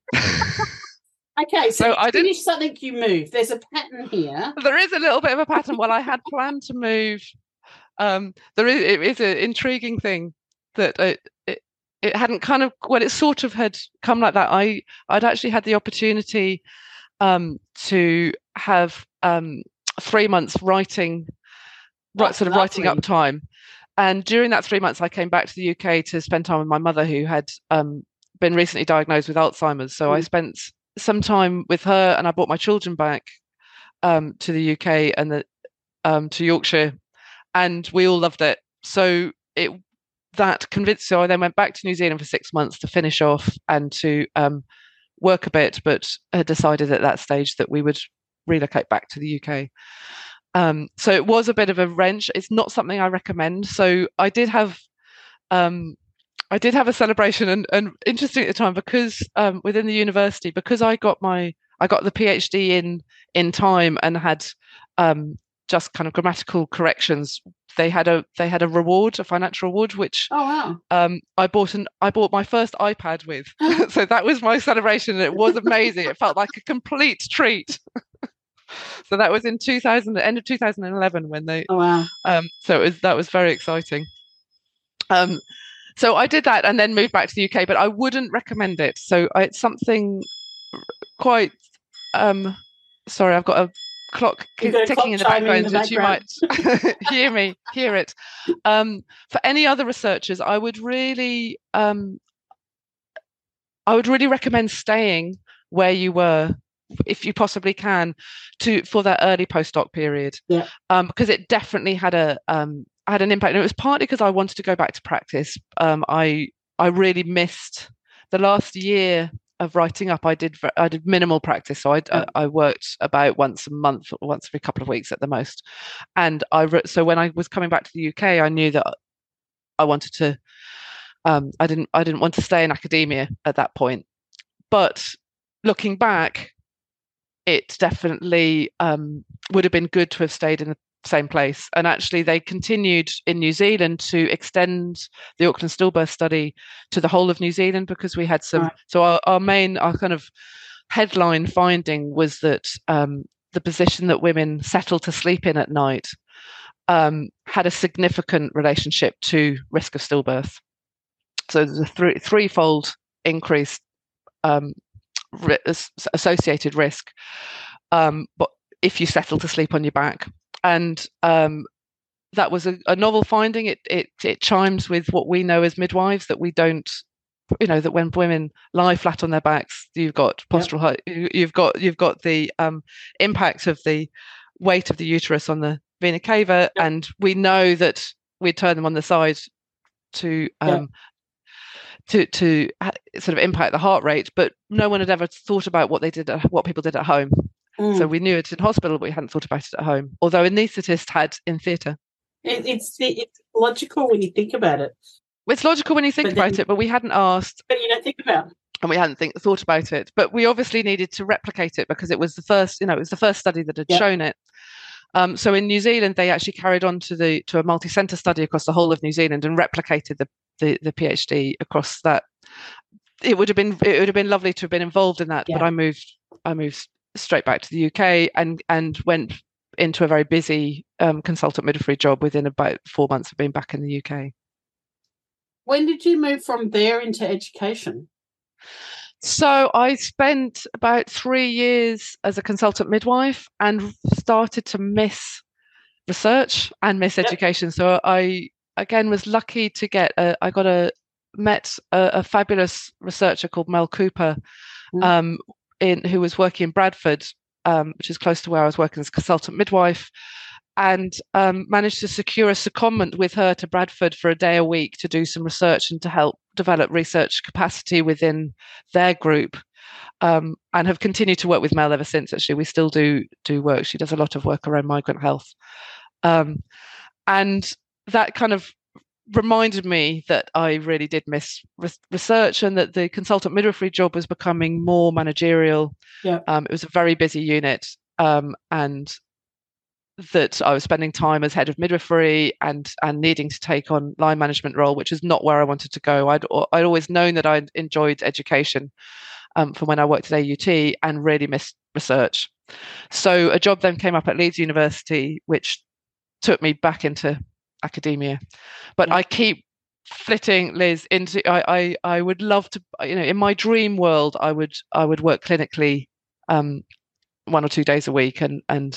Okay, so, So you I didn't- finish something, you move. There's a pattern here. There is a little bit of a pattern. Well, I had planned to move. Um, there is it is an intriguing thing that it, it it hadn't kind of well, it sort of had come like that. I I'd actually had the opportunity um, to have um, three months writing, right, That's sort of writing up lovely. time. And during that three months, I came back to the U K to spend time with my mother, who had um, been recently diagnosed with Alzheimer's. So I Mm. spent some time with her, and I brought my children back um, to the U K and the, um, to Yorkshire, and we all loved it. So it that convinced. So I then went back to New Zealand for six months to finish off and to um, work a bit, but had decided at that stage that we would relocate back to the U K. Um, so it was a bit of a wrench. It's not something I recommend. So I did have, um, I did have a celebration, and, and interesting at the time because um, within the university, because I got my, I got the PhD in in time and had um, just kind of grammatical corrections. They had a they had a reward, a financial reward, which Oh, wow. um, I bought an I bought my first iPad with. So that was my celebration, and it was amazing. It felt like a complete treat. So that was in two thousand, end of two thousand eleven when they. Oh, wow. Um, so it was that was very exciting. Um, so I did that and then moved back to the U K, but I wouldn't recommend it. So I, it's something quite. Um, sorry, I've got a clock You've got a ticking clock in the chiming in background, the which you might hear me hear it. Um, for any other researchers, I would really, um, I would really recommend staying where you were, if you possibly can, to for that early postdoc period. Yeah. Um, because it definitely had a um had an impact. And it was partly because I wanted to go back to practice. Um, I I really missed the last year of writing up. I did I did minimal practice, so I Yeah. I, I worked about once a month, or once every couple of weeks at the most. And I wrote, so when I was coming back to the U K, I knew that I wanted to. Um, I didn't I didn't want to stay in academia at that point. But looking back, it definitely um, would have been good to have stayed in the same place. And actually, they continued in New Zealand to extend the Auckland stillbirth study to the whole of New Zealand, because we had some. Right. So our, our main, our kind of headline finding was that um, the position that women settle to sleep in at night um, had a significant relationship to risk of stillbirth. So there's a three, threefold increase um, ri- associated risk, um, but if you settle to sleep on your back, and um, that was a, a novel finding. It, it it chimes with what we know as midwives, that we don't, you know, that when women lie flat on their backs, you've got postural height, you, you've got you've got the um, impact of the weight of the uterus on the vena cava, Yep. and we know that we turn them on the side to um, Yep. to to sort of impact the heart rate, but no one had ever thought about what they did, at, what people did at home. Mm. So we knew it in hospital, but we hadn't thought about it at home. Although an anaesthetist had in theatre. It, it's it's logical when you think about it, It's logical when you think But about then- it, but we hadn't asked but you don't think about it. and we hadn't think, thought about it. But we obviously needed to replicate it because it was the first, you know, it was the first study that had Yep. shown it. Um, so in New Zealand, they actually carried on to the to a multi-centre study across the whole of New Zealand and replicated the the, the PhD across that. It would have been it would have been lovely to have been involved in that, Yeah. but I moved I moved straight back to the U K and and went into a very busy um, consultant midwifery job within about four months of being back in the U K. When did you move from there into education? So I spent about three years as a consultant midwife and started to miss research and miss Yep. education. So I again was lucky to get a, I got a met a, a fabulous researcher called Mel Cooper, Mm. um, in who was working in Bradford, um, which is close to where I was working as a consultant midwife, and um, managed to secure a secondment with her to Bradford for a day a week to do some research and to help develop research capacity within their group. Um, and have continued to work with Mel ever since. Actually, we still do do work. She does a lot of work around migrant health, um, and that kind of reminded me that I really did miss re- research, and that the consultant midwifery job was becoming more managerial. Yeah. Um, it was a very busy unit, um, and that I was spending time as head of midwifery and and needing to take on line management role, which is not where I wanted to go. I'd I'd always known that I enjoyed education um, from when I worked at A U T and really missed research. So a job then came up at Leeds University, which took me back into academia. But Yeah. I keep flitting, Liz, into I, I I would love to, you know, in my dream world, I would I would work clinically um, one or two days a week and and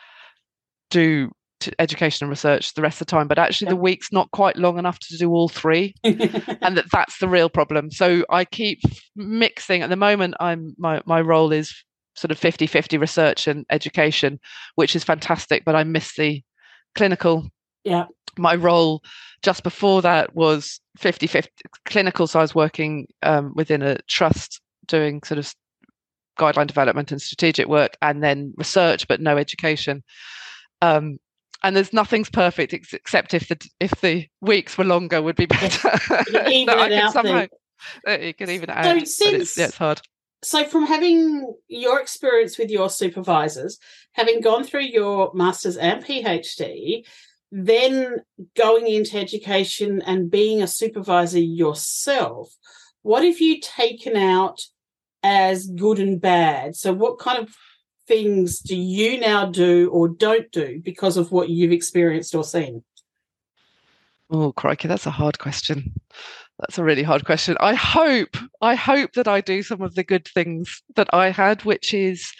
do education and research the rest of the time. But actually, Yeah. the week's not quite long enough to do all three, and that that's the real problem. So I keep mixing. At the moment, I'm my my role is sort of fifty-fifty research and education, which is fantastic. But I miss the clinical. Yeah. My role just before that was fifty-fifty clinical. So I was working um, within a trust doing sort of guideline development and strategic work, and then research, but no education. Um, and there's nothing's perfect ex- except if the if the weeks were longer would be better. Even it out somehow, there. You can even it so out. Since, but it's, yeah, it's hard. So from having your experience with your supervisors, having gone through your master's and PhD, then going into education and being a supervisor yourself, what have you taken out as good and bad? So what kind of things do you now do or don't do because of what you've experienced or seen? Oh, crikey, that's a hard question. That's a really hard question. I hope, I hope that I do some of the good things that I had, which is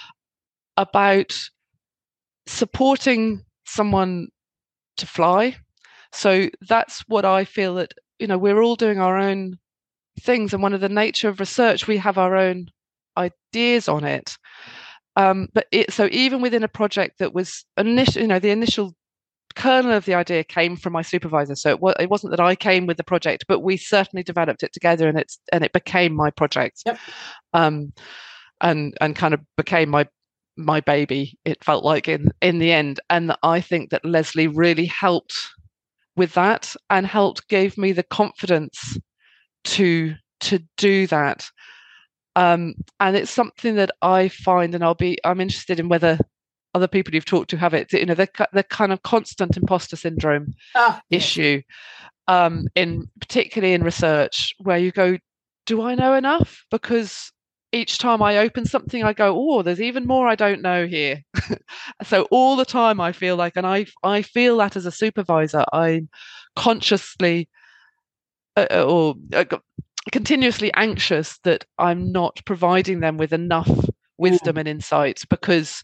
about supporting someone to fly. So that's what I feel that, you know, we're all doing our own things. And one of the nature of research, we have our own ideas on it. Um, but it, so even within a project that was initial, you know, the initial kernel of the idea came from my supervisor. So it, was, it wasn't that I came with the project, but we certainly developed it together, and it's and it became my project, yep. um, and and kind of became my my baby. It felt like in in the end, and I think that Leslie really helped with that and helped gave me the confidence to to do that. Um, and it's something that I find, and I'll be, I'm interested in whether other people you've talked to have it, you know, the, the kind of constant imposter syndrome oh, issue, um, in particularly in research, where you go, do I know enough? Because each time I open something, I go, oh, there's even more I don't know here. So all the time I feel like, and I, I feel that as a supervisor, I'm consciously uh, or uh, continuously anxious that I'm not providing them with enough wisdom mm. and insights, because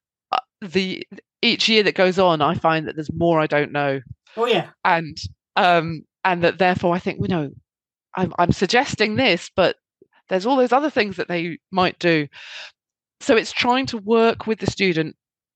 the each year that goes on, I find that there's more I don't know. Oh yeah, and um, and that therefore I think, you know, I'm I'm suggesting this, but there's all those other things that they might do. So it's trying to work with the student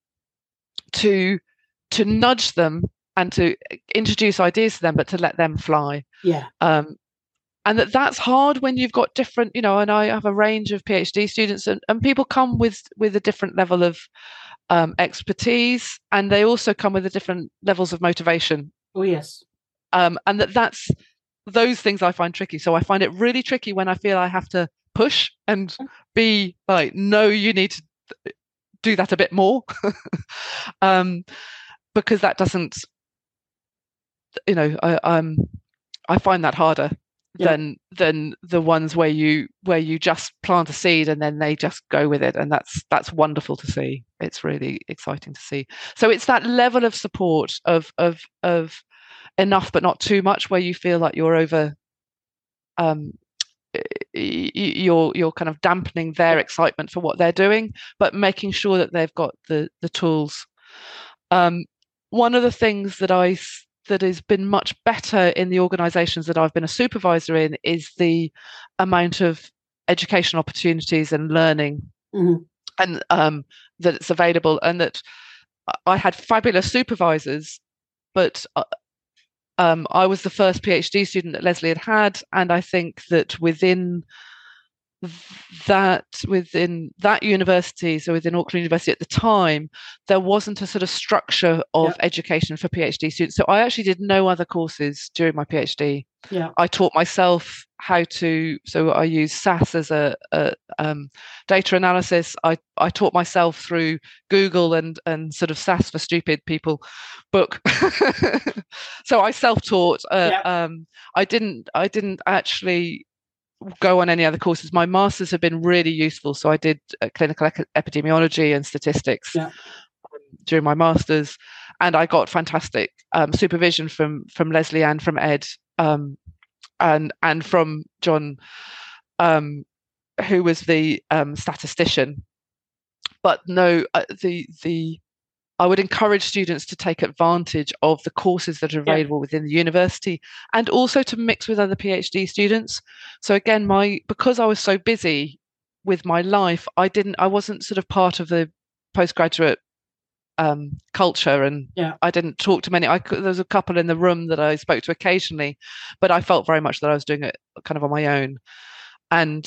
to to nudge them and to introduce ideas to them, but to let them fly. Yeah. Um, and that that's hard when you've got different, you know, and I have a range of PhD students, and, and people come with with a different level of um, expertise, and they also come with a different levels of motivation. Oh yes. Um, and that that's those things I find tricky. So I find it really tricky when I feel I have to push and be like, no, you need to do that a bit more, um, because that doesn't, you know, I, I'm I find that harder. Yeah. than than the ones where you where you just plant a seed and then they just go with it, and that's that's wonderful to see. It's really exciting to see. So it's that level of support of of of enough but not too much, where you feel like you're over um you're you're kind of dampening their excitement for what they're doing, but making sure that they've got the the tools. Um, one of the things that I that has been much better in the organisations that I've been a supervisor in is the amount of education opportunities and learning, mm-hmm. and um, that it's available, and that I had fabulous supervisors, but uh, um, I was the first PhD student that Leslie had had, and I think that within that within that university, so within Auckland University at the time, there wasn't a sort of structure of yep. education for PhD students. So I actually did no other courses during my PhD. Yeah. I taught myself how to, so I use S A S as a, a um, data analysis. I, I taught myself through Google and and sort of S A S for Stupid People book. So I self-taught. Uh, yep. um, I didn't I didn't actually go on any other courses. My masters have been really useful. So I did uh, clinical ec- epidemiology and statistics yeah. um, during my masters, and I got fantastic um, supervision from from Leslie and from Ed, um, and and from John, um, who was the um, statistician. But no, uh, the the I would encourage students to take advantage of the courses that are available yeah. within the university, and also to mix with other PhD students. So again, my because I was so busy with my life, I didn't, I wasn't sort of part of the postgraduate um, culture, and yeah. I didn't talk to many. I there was a couple in the room that I spoke to occasionally, but I felt very much that I was doing it kind of on my own, and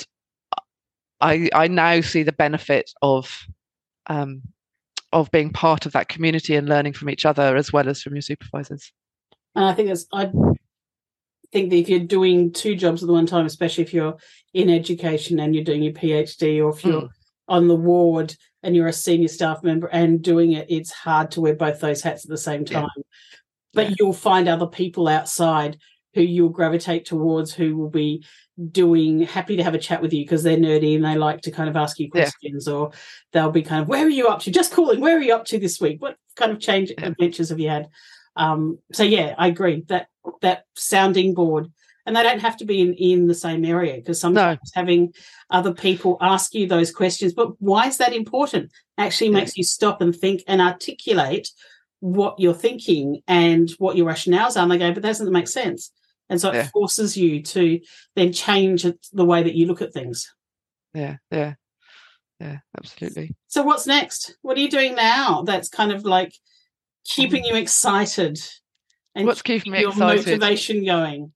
I I now see the benefit of. Um, of being part of that community and learning from each other as well as from your supervisors. And I think that's, I think that if you're doing two jobs at the one time, especially if you're in education and you're doing your PhD, or if you're mm. on the ward and you're a senior staff member and doing it, it's hard to wear both those hats at the same time. Yeah. But yeah. you'll find other people outside who you'll gravitate towards, who will be doing happy to have a chat with you because they're nerdy and they like to kind of ask you questions, yeah. or they'll be kind of, where are you up to? Just calling, where are you up to this week? What kind of change yeah. adventures have you had? Um, so yeah, I agree that that sounding board, and they don't have to be in, in the same area, because sometimes no. having other people ask you those questions, but why is that important? Actually yeah. makes you stop and think and articulate what you're thinking and what your rationales are, and they go, but that doesn't make sense. And so it yeah. forces you to then change the way that you look at things. Yeah, yeah, yeah, absolutely. So what's next? What are you doing now that's kind of like keeping you excited and what's keeping me your excited? Motivation going?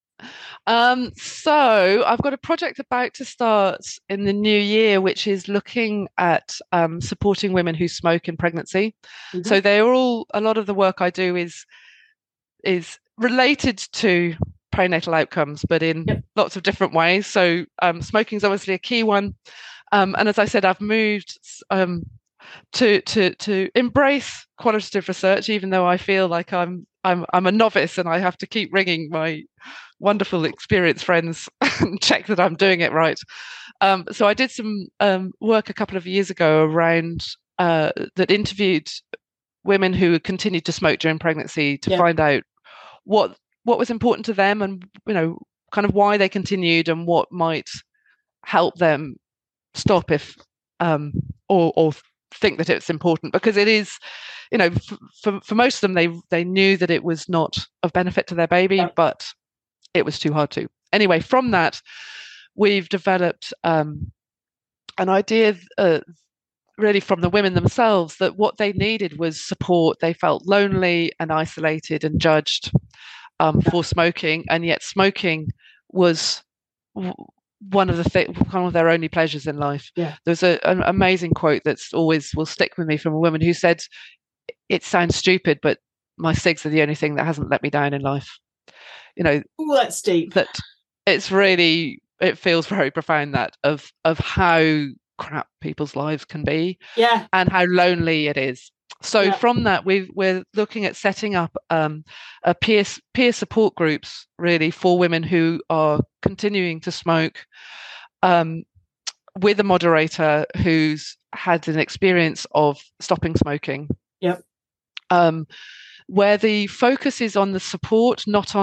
Um, so I've got a project about to start in the new year, which is looking at um, supporting women who smoke in pregnancy. Mm-hmm. So they're all, a lot of the work I do is is related to perinatal outcomes, but in yep. lots of different ways. So um, smoking is obviously a key one. Um, and as I said, I've moved um, to to to embrace qualitative research, even though I feel like I'm I'm I'm a novice and I have to keep ringing my wonderful experienced friends and check that I'm doing it right. Um, so I did some um, work a couple of years ago around uh, that interviewed women who continued to smoke during pregnancy to yep. find out what what was important to them, and you know, kind of why they continued and what might help them stop if um or or think that it's important, because it is, you know, f- for for most of them, they they knew that it was not of benefit to their baby, yeah. but it was too hard to. Anyway, from that, we've developed um an idea uh, really from the women themselves, that what they needed was support. They felt lonely and isolated and judged um, for smoking, and yet smoking was w- one of the th- one of their only pleasures in life. Yeah. There's a, an amazing quote that's always will stick with me from a woman who said, "It sounds stupid, but my cigs are the only thing that hasn't let me down in life." You know, ooh, that's deep. That it's really, it feels very profound, that of of how crap people's lives can be, yeah, and how lonely it is. So yeah. from that, we we're looking at setting up um, a peer peer support groups, really, for women who are continuing to smoke, um, with a moderator who's had an experience of stopping smoking. Yep. Um, where the focus is on the support, not on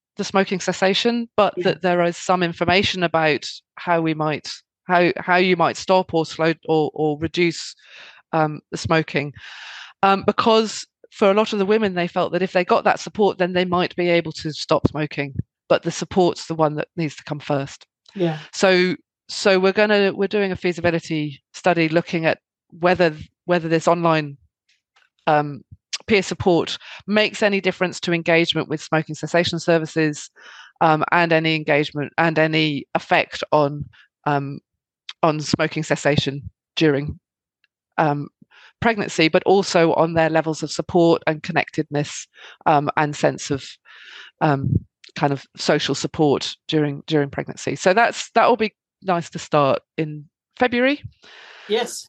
the smoking cessation, but yeah. that there is some information about how we might how how you might stop or slow or or reduce um, the smoking, um, because for a lot of the women, they felt that if they got that support, then they might be able to stop smoking. But the support's the one that needs to come first. Yeah. So so we're gonna we're doing a feasibility study looking at whether whether this online um, peer support makes any difference to engagement with smoking cessation services, um, and any engagement and any effect on um, on smoking cessation during um, pregnancy, but also on their levels of support and connectedness, um, and sense of um, kind of social support during during pregnancy. So that's that will be nice to start in February. Yes.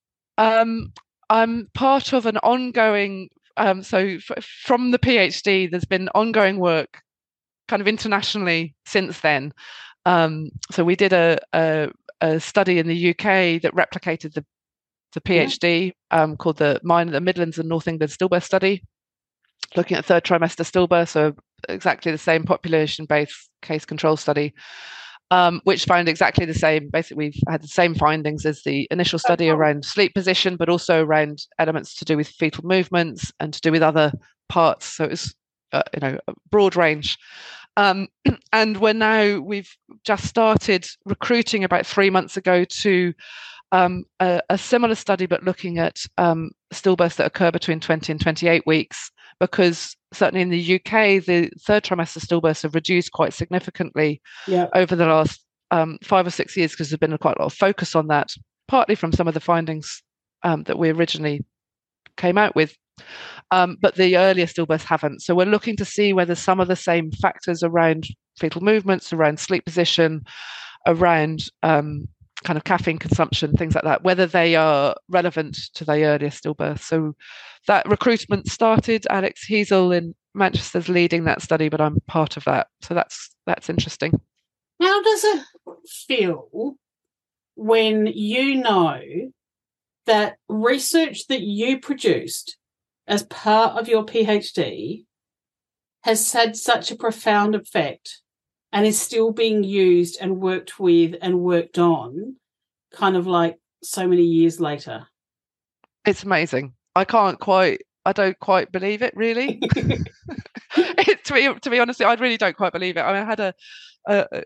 Um, I'm part of an ongoing. Um, so f- from the PhD, there's been ongoing work, kind of internationally since then. Um, so we did a, a a study in the U K that replicated the the PhD, yeah. um, called the Mine, the Midlands and North England Stillbirth Study, looking at third trimester stillbirth, so exactly the same population-based case control study, um, which found exactly the same. Basically, we've had the same findings as the initial study oh, cool. around sleep position, but also around elements to do with fetal movements and to do with other parts. So it's uh, you know a broad range. Um, and we're now we've just started recruiting about three months ago to Um, a, a similar study, but looking at um, stillbirths that occur between twenty and twenty-eight weeks, because certainly in the U K, the third trimester stillbirths have reduced quite significantly yeah. over the last um, five or six years, because there's been quite a lot of focus on that, partly from some of the findings um, that we originally came out with. Um, but the earlier stillbirths haven't. So we're looking to see whether some of the same factors around fetal movements, around sleep position, around um, kind of caffeine consumption, things like that, whether they are relevant to the earlier stillbirth. So that recruitment started. Alex Heasel in Manchester's leading that study, but I'm part of that. So that's that's interesting. How does it feel when you know that research that you produced as part of your PhD has had such a profound effect and is still being used and worked with and worked on, kind of like so many years later? It's amazing. I can't quite, I don't quite believe it, really. it, to be to be honest, I really don't quite believe it. I mean, I had a, a,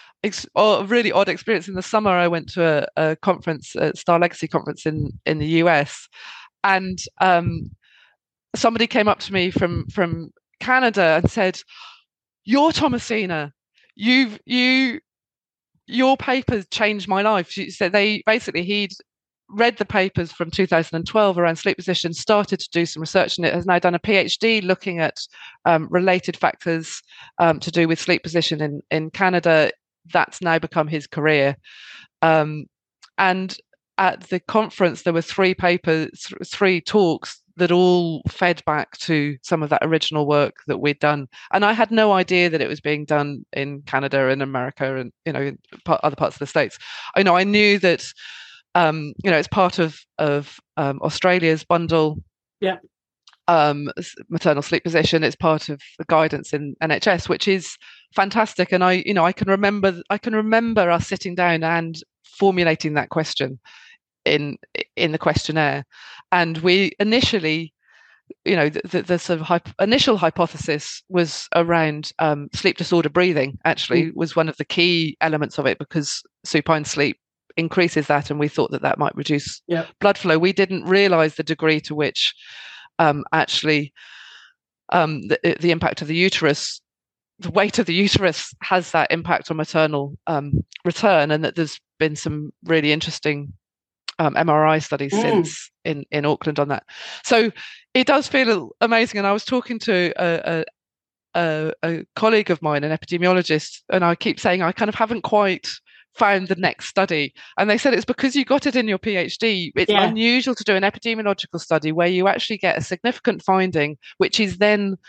a really odd experience in the summer. I went to a, a conference, a Star Legacy conference in, in the U S, and um, somebody came up to me from from Canada and said, "You're Thomasina. You've you your papers changed my life." She said they basically he'd read the papers from two thousand twelve around sleep position, started to do some research in it, has now done a PhD looking at um, related factors um, to do with sleep position in in Canada. That's now become his career. Um, and at the conference, there were three papers, th- three talks that all fed back to some of that original work that we'd done. And I had no idea that it was being done in Canada and America and, you know, in part, other parts of the States. I know I knew that, um, you know, it's part of, of um, Australia's bundle. Yeah. Um, maternal sleep position. It's part of the guidance in N H S, which is fantastic. And I, you know, I can remember, I can remember us sitting down and formulating that question in in the questionnaire. And we initially, you know, the, the, the sort of hypo- initial hypothesis was around um, sleep disorder breathing, actually, mm. was one of the key elements of it, because supine sleep increases that, and we thought that that might reduce yep. blood flow. We didn't realize the degree to which um, actually um, the, the impact of the uterus, the weight of the uterus has that impact on maternal um, return, and that there's been some really interesting Um, M R I studies mm. since in, in Auckland on that. So it does feel amazing. And I was talking to a, a, a colleague of mine, an epidemiologist, and I keep saying I kind of haven't quite found the next study. And they said it's because you got it in your PhD. It's yeah. unusual to do an epidemiological study where you actually get a significant finding, which is then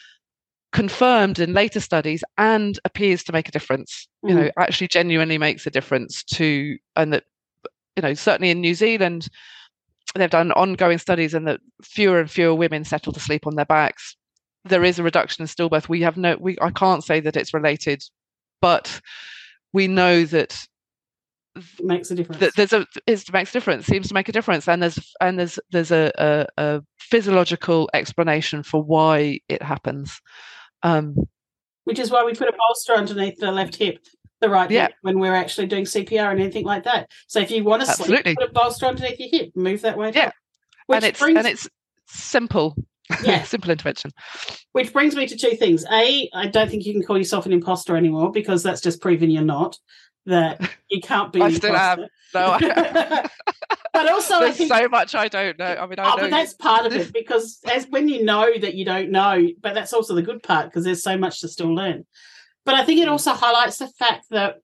confirmed in later studies and appears to make a difference, mm. you know, actually genuinely makes a difference to, and that, you know, certainly in New Zealand, they've done ongoing studies, and that fewer and fewer women settle to sleep on their backs. there is a reduction in stillbirth. We have no, we I can't say that it's related, but we know that it makes a difference. That there's a it makes a difference. Seems to make a difference, and there's and there's there's a, a, a physiological explanation for why it happens. Um, Which is why we put a bolster underneath the left hip, the right yeah. hip, when we're actually doing C P R and anything like that. So if you want to sleep, put a bolster underneath your hip, move that way down. Yeah, Which and it's brings, and it's simple, yeah, simple intervention. Which brings me to two things. A, I don't think you can call yourself an imposter anymore, because that's just proving you're not. That you can't be. I an still imposter. am. No, I but also, there's I think, so much I don't know. I mean, I oh, know. But that's part of it, because as when you know that you don't know, but that's also the good part, because there's so much to still learn. But I think it also highlights the fact that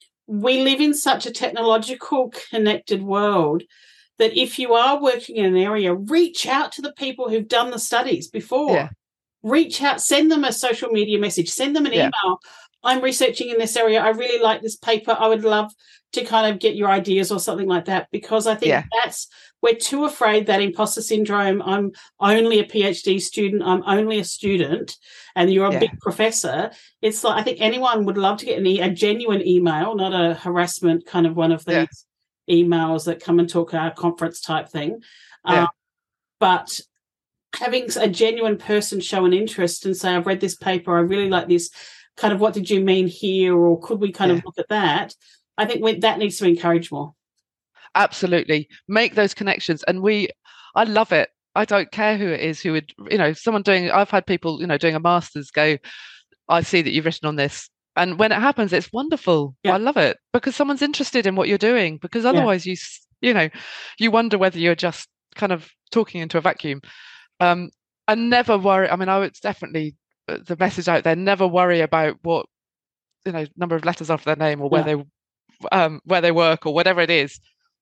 we live in such a technological connected world that if you are working in an area, reach out to the people who've done the studies before. Yeah. Reach out, send them a social media message, send them an yeah. email. I'm researching in this area. I really like this paper. I would love to kind of get your ideas or something like that, because I think yeah. that's, we're too afraid that imposter syndrome, I'm only a PhD student, I'm only a student, and you're a yeah. big professor. It's like, I think anyone would love to get an e- a genuine email, not a harassment kind of one of these yeah. emails that come and talk at a conference type thing. Yeah. Um, but having a genuine person show an interest and say, I've read this paper, I really like this, kind of what did you mean here, or could we kind yeah. of look at that? I think we, that needs to be encouraged more. Absolutely. Make those connections. And we, I love it. I don't care who it is who would, you know, someone doing, I've had people, you know, doing a master's go, I see that you've written on this. And when it happens, it's wonderful. Yeah. I love it, because someone's interested in what you're doing, because otherwise yeah. you, you know, you wonder whether you're just kind of talking into a vacuum. Um, and never worry. I mean, I would definitely, the message out there, never worry about what, you know, number of letters after their name, or where yeah. they um where they work, or whatever it is.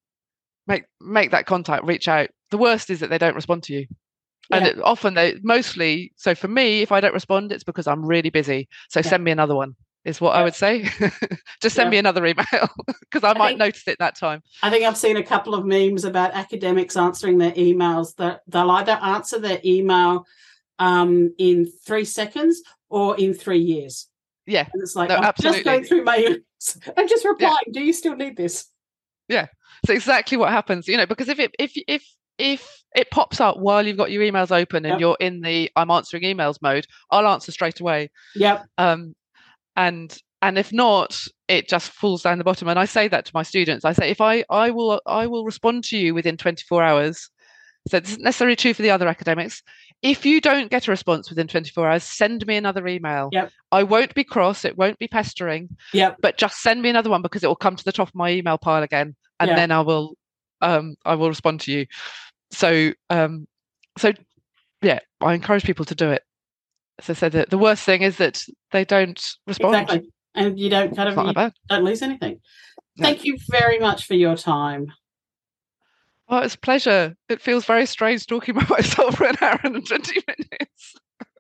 Make make that contact, reach out. The worst is that they don't respond to you. Yeah. And it, often they mostly, so for me, if I don't respond, it's because I'm really busy. So yeah. send me another one, is what yeah. I would say. Just send yeah. me another email, because I, I might think, notice it that time. I think I've seen a couple of memes about academics answering their emails, that they'll either answer their email Um, in three seconds or in three years. Yeah. And it's like, no, I'm absolutely. just going through my emails. I'm just replying, yeah. do you still need this? Yeah. It's exactly what happens, you know, because if it if if if it pops up while you've got your emails open and yep. you're in the I'm answering emails mode, I'll answer straight away. Yep. Um and and if not, it just falls down the bottom. And I say that to my students. I say, if I I will I will respond to you within twenty-four hours. So it's necessarily true for the other academics. If you don't get a response within twenty-four hours, send me another email. Yep. I won't be cross. It won't be pestering. Yep. But just send me another one, because it will come to the top of my email pile again, and yep. then I will, um, I will respond to you. So, um, so yeah, I encourage people to do it. As I said, the, the worst thing is that they don't respond. Exactly, and you don't kind of you don't lose anything. No. Thank you very much for your time. Oh, it's a pleasure. It feels very strange talking about myself for an hour and twenty minutes.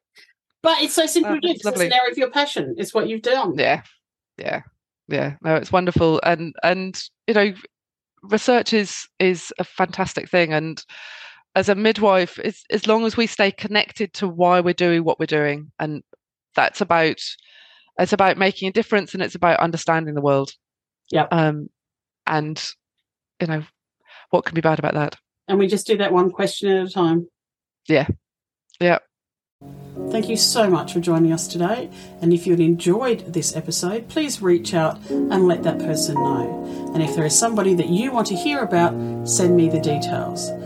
But it's so simple oh, to do, because it's an area of your passion. It's what you've done. Yeah, yeah, yeah. No, it's wonderful. And, and you know, research is, is a fantastic thing. And as a midwife, it's, as long as we stay connected to why we're doing what we're doing, and that's about, it's about making a difference, and it's about understanding the world. Yeah. Um, and, you know, what can be bad about that? And we just do that one question at a time. Yeah. Yeah. Thank you so much for joining us today. And if you enjoyed this episode, please reach out and let that person know. And if there is somebody that you want to hear about, send me the details.